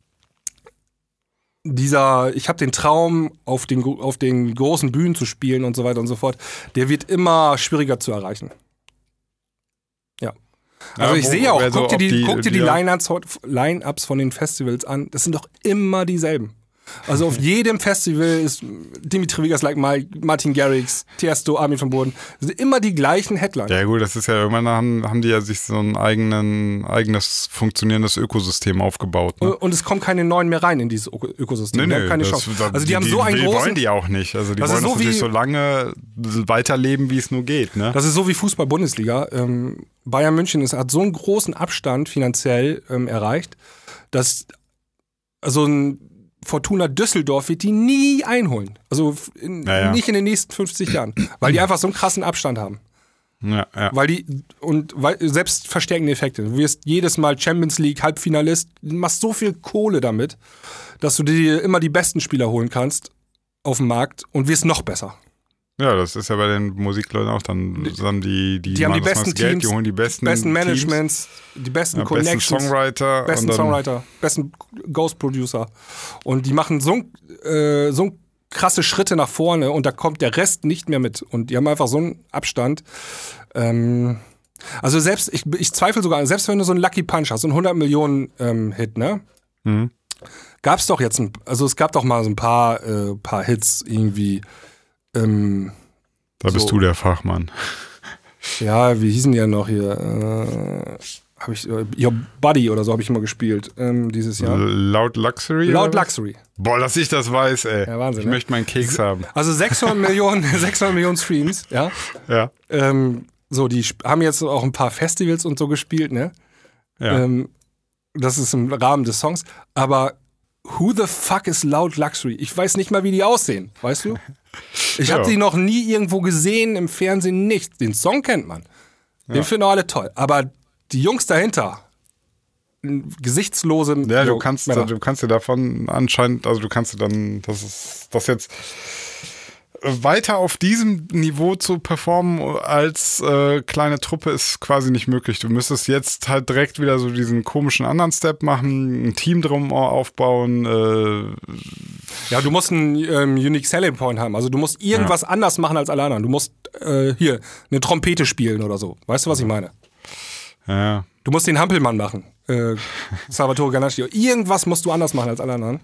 dieser, ich habe den Traum, auf den, auf den großen Bühnen zu spielen und so weiter und so fort, der wird immer schwieriger zu erreichen. Ja. Also ja, ich wo, sehe auch, guck dir die, die, guck dir die, die Line-Ups, Line-Ups von den Festivals an, das sind doch immer dieselben. Also auf jedem Festival ist Dimitri Vegas, Like Mike, Martin Garrix, Tiesto, Armin van Buuren. Das sind immer die gleichen Headliner. Ja gut, das ist ja, irgendwann haben, haben die ja sich so ein eigenen, eigenes funktionierendes Ökosystem aufgebaut. Ne? Und es kommen keine neuen mehr rein in dieses Ökosystem. Nee, die nee, haben keine das, Chance. Das, also die, die haben so die, einen die großen... wollen die auch nicht. Also die das wollen so das natürlich wie, so lange weiterleben, wie es nur geht. Ne? Das ist so wie Fußball-Bundesliga. Ähm, Bayern München ist, hat so einen großen Abstand finanziell ähm, erreicht, dass also ein Fortuna Düsseldorf wird die nie einholen. Also in, ja, ja. nicht in den nächsten fünfzig Jahren. Weil die einfach so einen krassen Abstand haben. Ja, ja. Weil die, und weil, selbst verstärkende Effekte. Du wirst jedes Mal Champions League, Halbfinalist, du machst so viel Kohle damit, dass du dir immer die besten Spieler holen kannst auf dem Markt und wirst noch besser. Ja, das ist ja bei den Musikleuten auch dann, dann die, die, die haben die besten Geld, Teams, die holen die besten, besten Teams, Managements, die besten ja, Connections, besten Songwriter, besten dann, Songwriter, besten Ghost Producer und die machen so, äh, so krasse Schritte nach vorne und da kommt der Rest nicht mehr mit und die haben einfach so einen Abstand. Ähm, also selbst, ich, ich zweifle sogar, selbst wenn du so einen Lucky Punch hast, so einen hundert Millionen ähm, Hit, ne? Mhm. Gab's doch jetzt, ein, also es gab doch mal so ein paar, äh, paar Hits irgendwie. Ähm, da bist so. du der Fachmann. Ja, wie hießen die ja noch hier? Äh, habe ich äh, Your Buddy oder so habe ich immer gespielt ähm, dieses Jahr. Loud Luxury? Loud Luxury. Boah, dass ich das weiß, ey. Ja, Wahnsinn, ich ne? möchte meinen Keks haben. Also sechshundert Millionen, sechshundert Millionen Streams, ja. Ja. Ähm, so, die haben jetzt auch ein paar Festivals und so gespielt, ne? Ja. Ähm, das ist im Rahmen des Songs. Aber who the fuck is Loud Luxury? Ich weiß nicht mal, wie die aussehen, weißt du? Ich ja. habe die noch nie irgendwo gesehen, im Fernsehen nichts. Den Song kennt man. Den ja. finden auch alle toll. Aber die Jungs dahinter, gesichtslose Ja, du kannst, du kannst dir davon anscheinend, also du kannst dir dann, das ist das jetzt weiter auf diesem Niveau zu performen als äh, kleine Truppe ist quasi nicht möglich. Du müsstest jetzt halt direkt wieder so diesen komischen anderen Step machen, ein Team drum aufbauen. Äh ja, du musst einen ähm, Unique Selling Point haben. Also du musst irgendwas ja. anders machen als alle anderen. Du musst äh, hier eine Trompete spielen oder so. Weißt du, was ich meine? Ja. Du musst den Hampelmann machen. Äh, Salvatore Ganascio. Irgendwas musst du anders machen als alle anderen.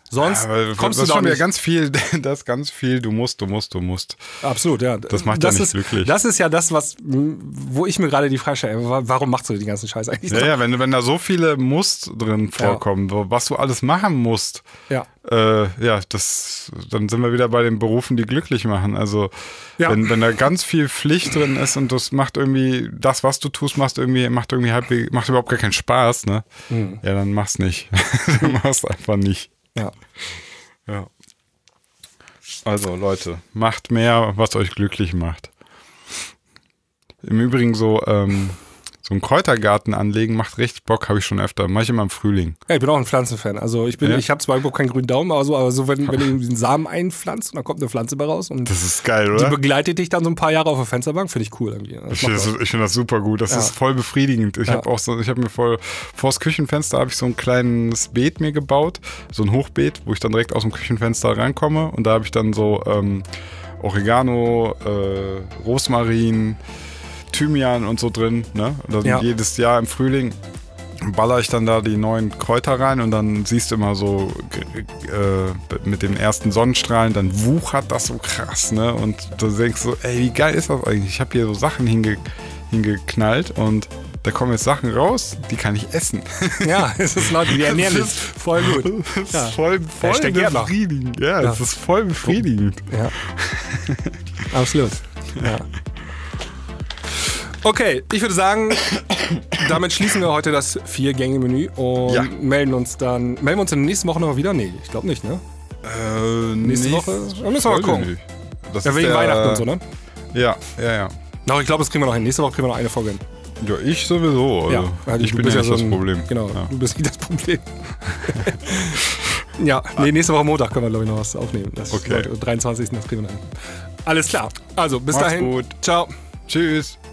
Sonst ja, kommst das du da schon wieder nicht. ganz viel, das ist ganz viel, du musst, du musst, du musst. Absolut, ja. Das macht das ja nicht ist, glücklich. Das ist ja das, was, wo ich mir gerade die Frage stelle, warum machst du den ganzen Scheiß eigentlich Ja, noch? ja, wenn, wenn da so viele Musst drin vorkommen, ja. was du alles machen musst, ja, äh, ja, das, dann sind wir wieder bei den Berufen, die glücklich machen. Also ja. wenn, wenn da ganz viel Pflicht drin ist und das macht irgendwie, das, was du tust, macht irgendwie, macht irgendwie halb, macht überhaupt gar keinen Spaß, ne? Mhm. Ja, dann mach's nicht. Dann mach's einfach nicht. Ja. Ja. Also Leute, macht mehr, was euch glücklich macht. Im Übrigen so, ähm, so einen Kräutergarten anlegen macht richtig Bock, habe ich schon öfter. Mach ich immer im Frühling. Ja, ich bin auch ein Pflanzenfan. Also ich bin, ja? ich habe zwar überhaupt keinen grünen Daumen, aber so, aber so wenn, wenn du den Samen einpflanzt und dann kommt eine Pflanze bei raus und das ist geil, oder? Die begleitet dich dann so ein paar Jahre auf der Fensterbank, finde ich cool irgendwie. Das ich finde das, find das super gut. Das ja. ist voll befriedigend. Ich ja. habe auch so, ich habe mir voll vors Küchenfenster habe ich so ein kleines Beet mir gebaut, so ein Hochbeet, wo ich dann direkt aus dem Küchenfenster reinkomme und da habe ich dann so ähm, Oregano, äh, Rosmarin, Thymian und so drin, ne? Und dann ja. jedes Jahr im Frühling baller ich dann da die neuen Kräuter rein und dann siehst du immer so äh, mit den ersten Sonnenstrahlen, dann wuchert das so krass, ne? Und du denkst so, ey, wie geil ist das eigentlich? Ich habe hier so Sachen hinge hingeknallt und da kommen jetzt Sachen raus, die kann ich essen. Ja, es ist Leute, die ernähren dich voll gut. Das ist ja. voll, voll befriedigend. Ja, ja, es ist voll befriedigend. Ja. Absolut. Ja. Okay, ich würde sagen, damit schließen wir heute das Vier-Gänge-Menü und ja. melden uns dann. Melden wir uns in der nächsten Woche noch wieder? Nee, ich glaube nicht, ne? Äh, nächste nicht, Woche? Da müssen wir mal gucken. Das ja, ist wegen der, Weihnachten und so, ne? Ja, ja, ja. No, ich glaube, das kriegen wir noch hin. Nächste Woche kriegen wir noch eine Folge hin. Ja, ich sowieso. Also ja, also ich bin ja nicht so das ein, Problem. Genau, ja. du bist nicht das Problem. ja, nee, nächste Woche Montag können wir, glaube ich, noch was aufnehmen. Das okay. Ist dreiundzwanzigsten Das kriegen wir dann hin. Alles klar. Also, bis Mach's dahin. Gut. Ciao. Tschüss.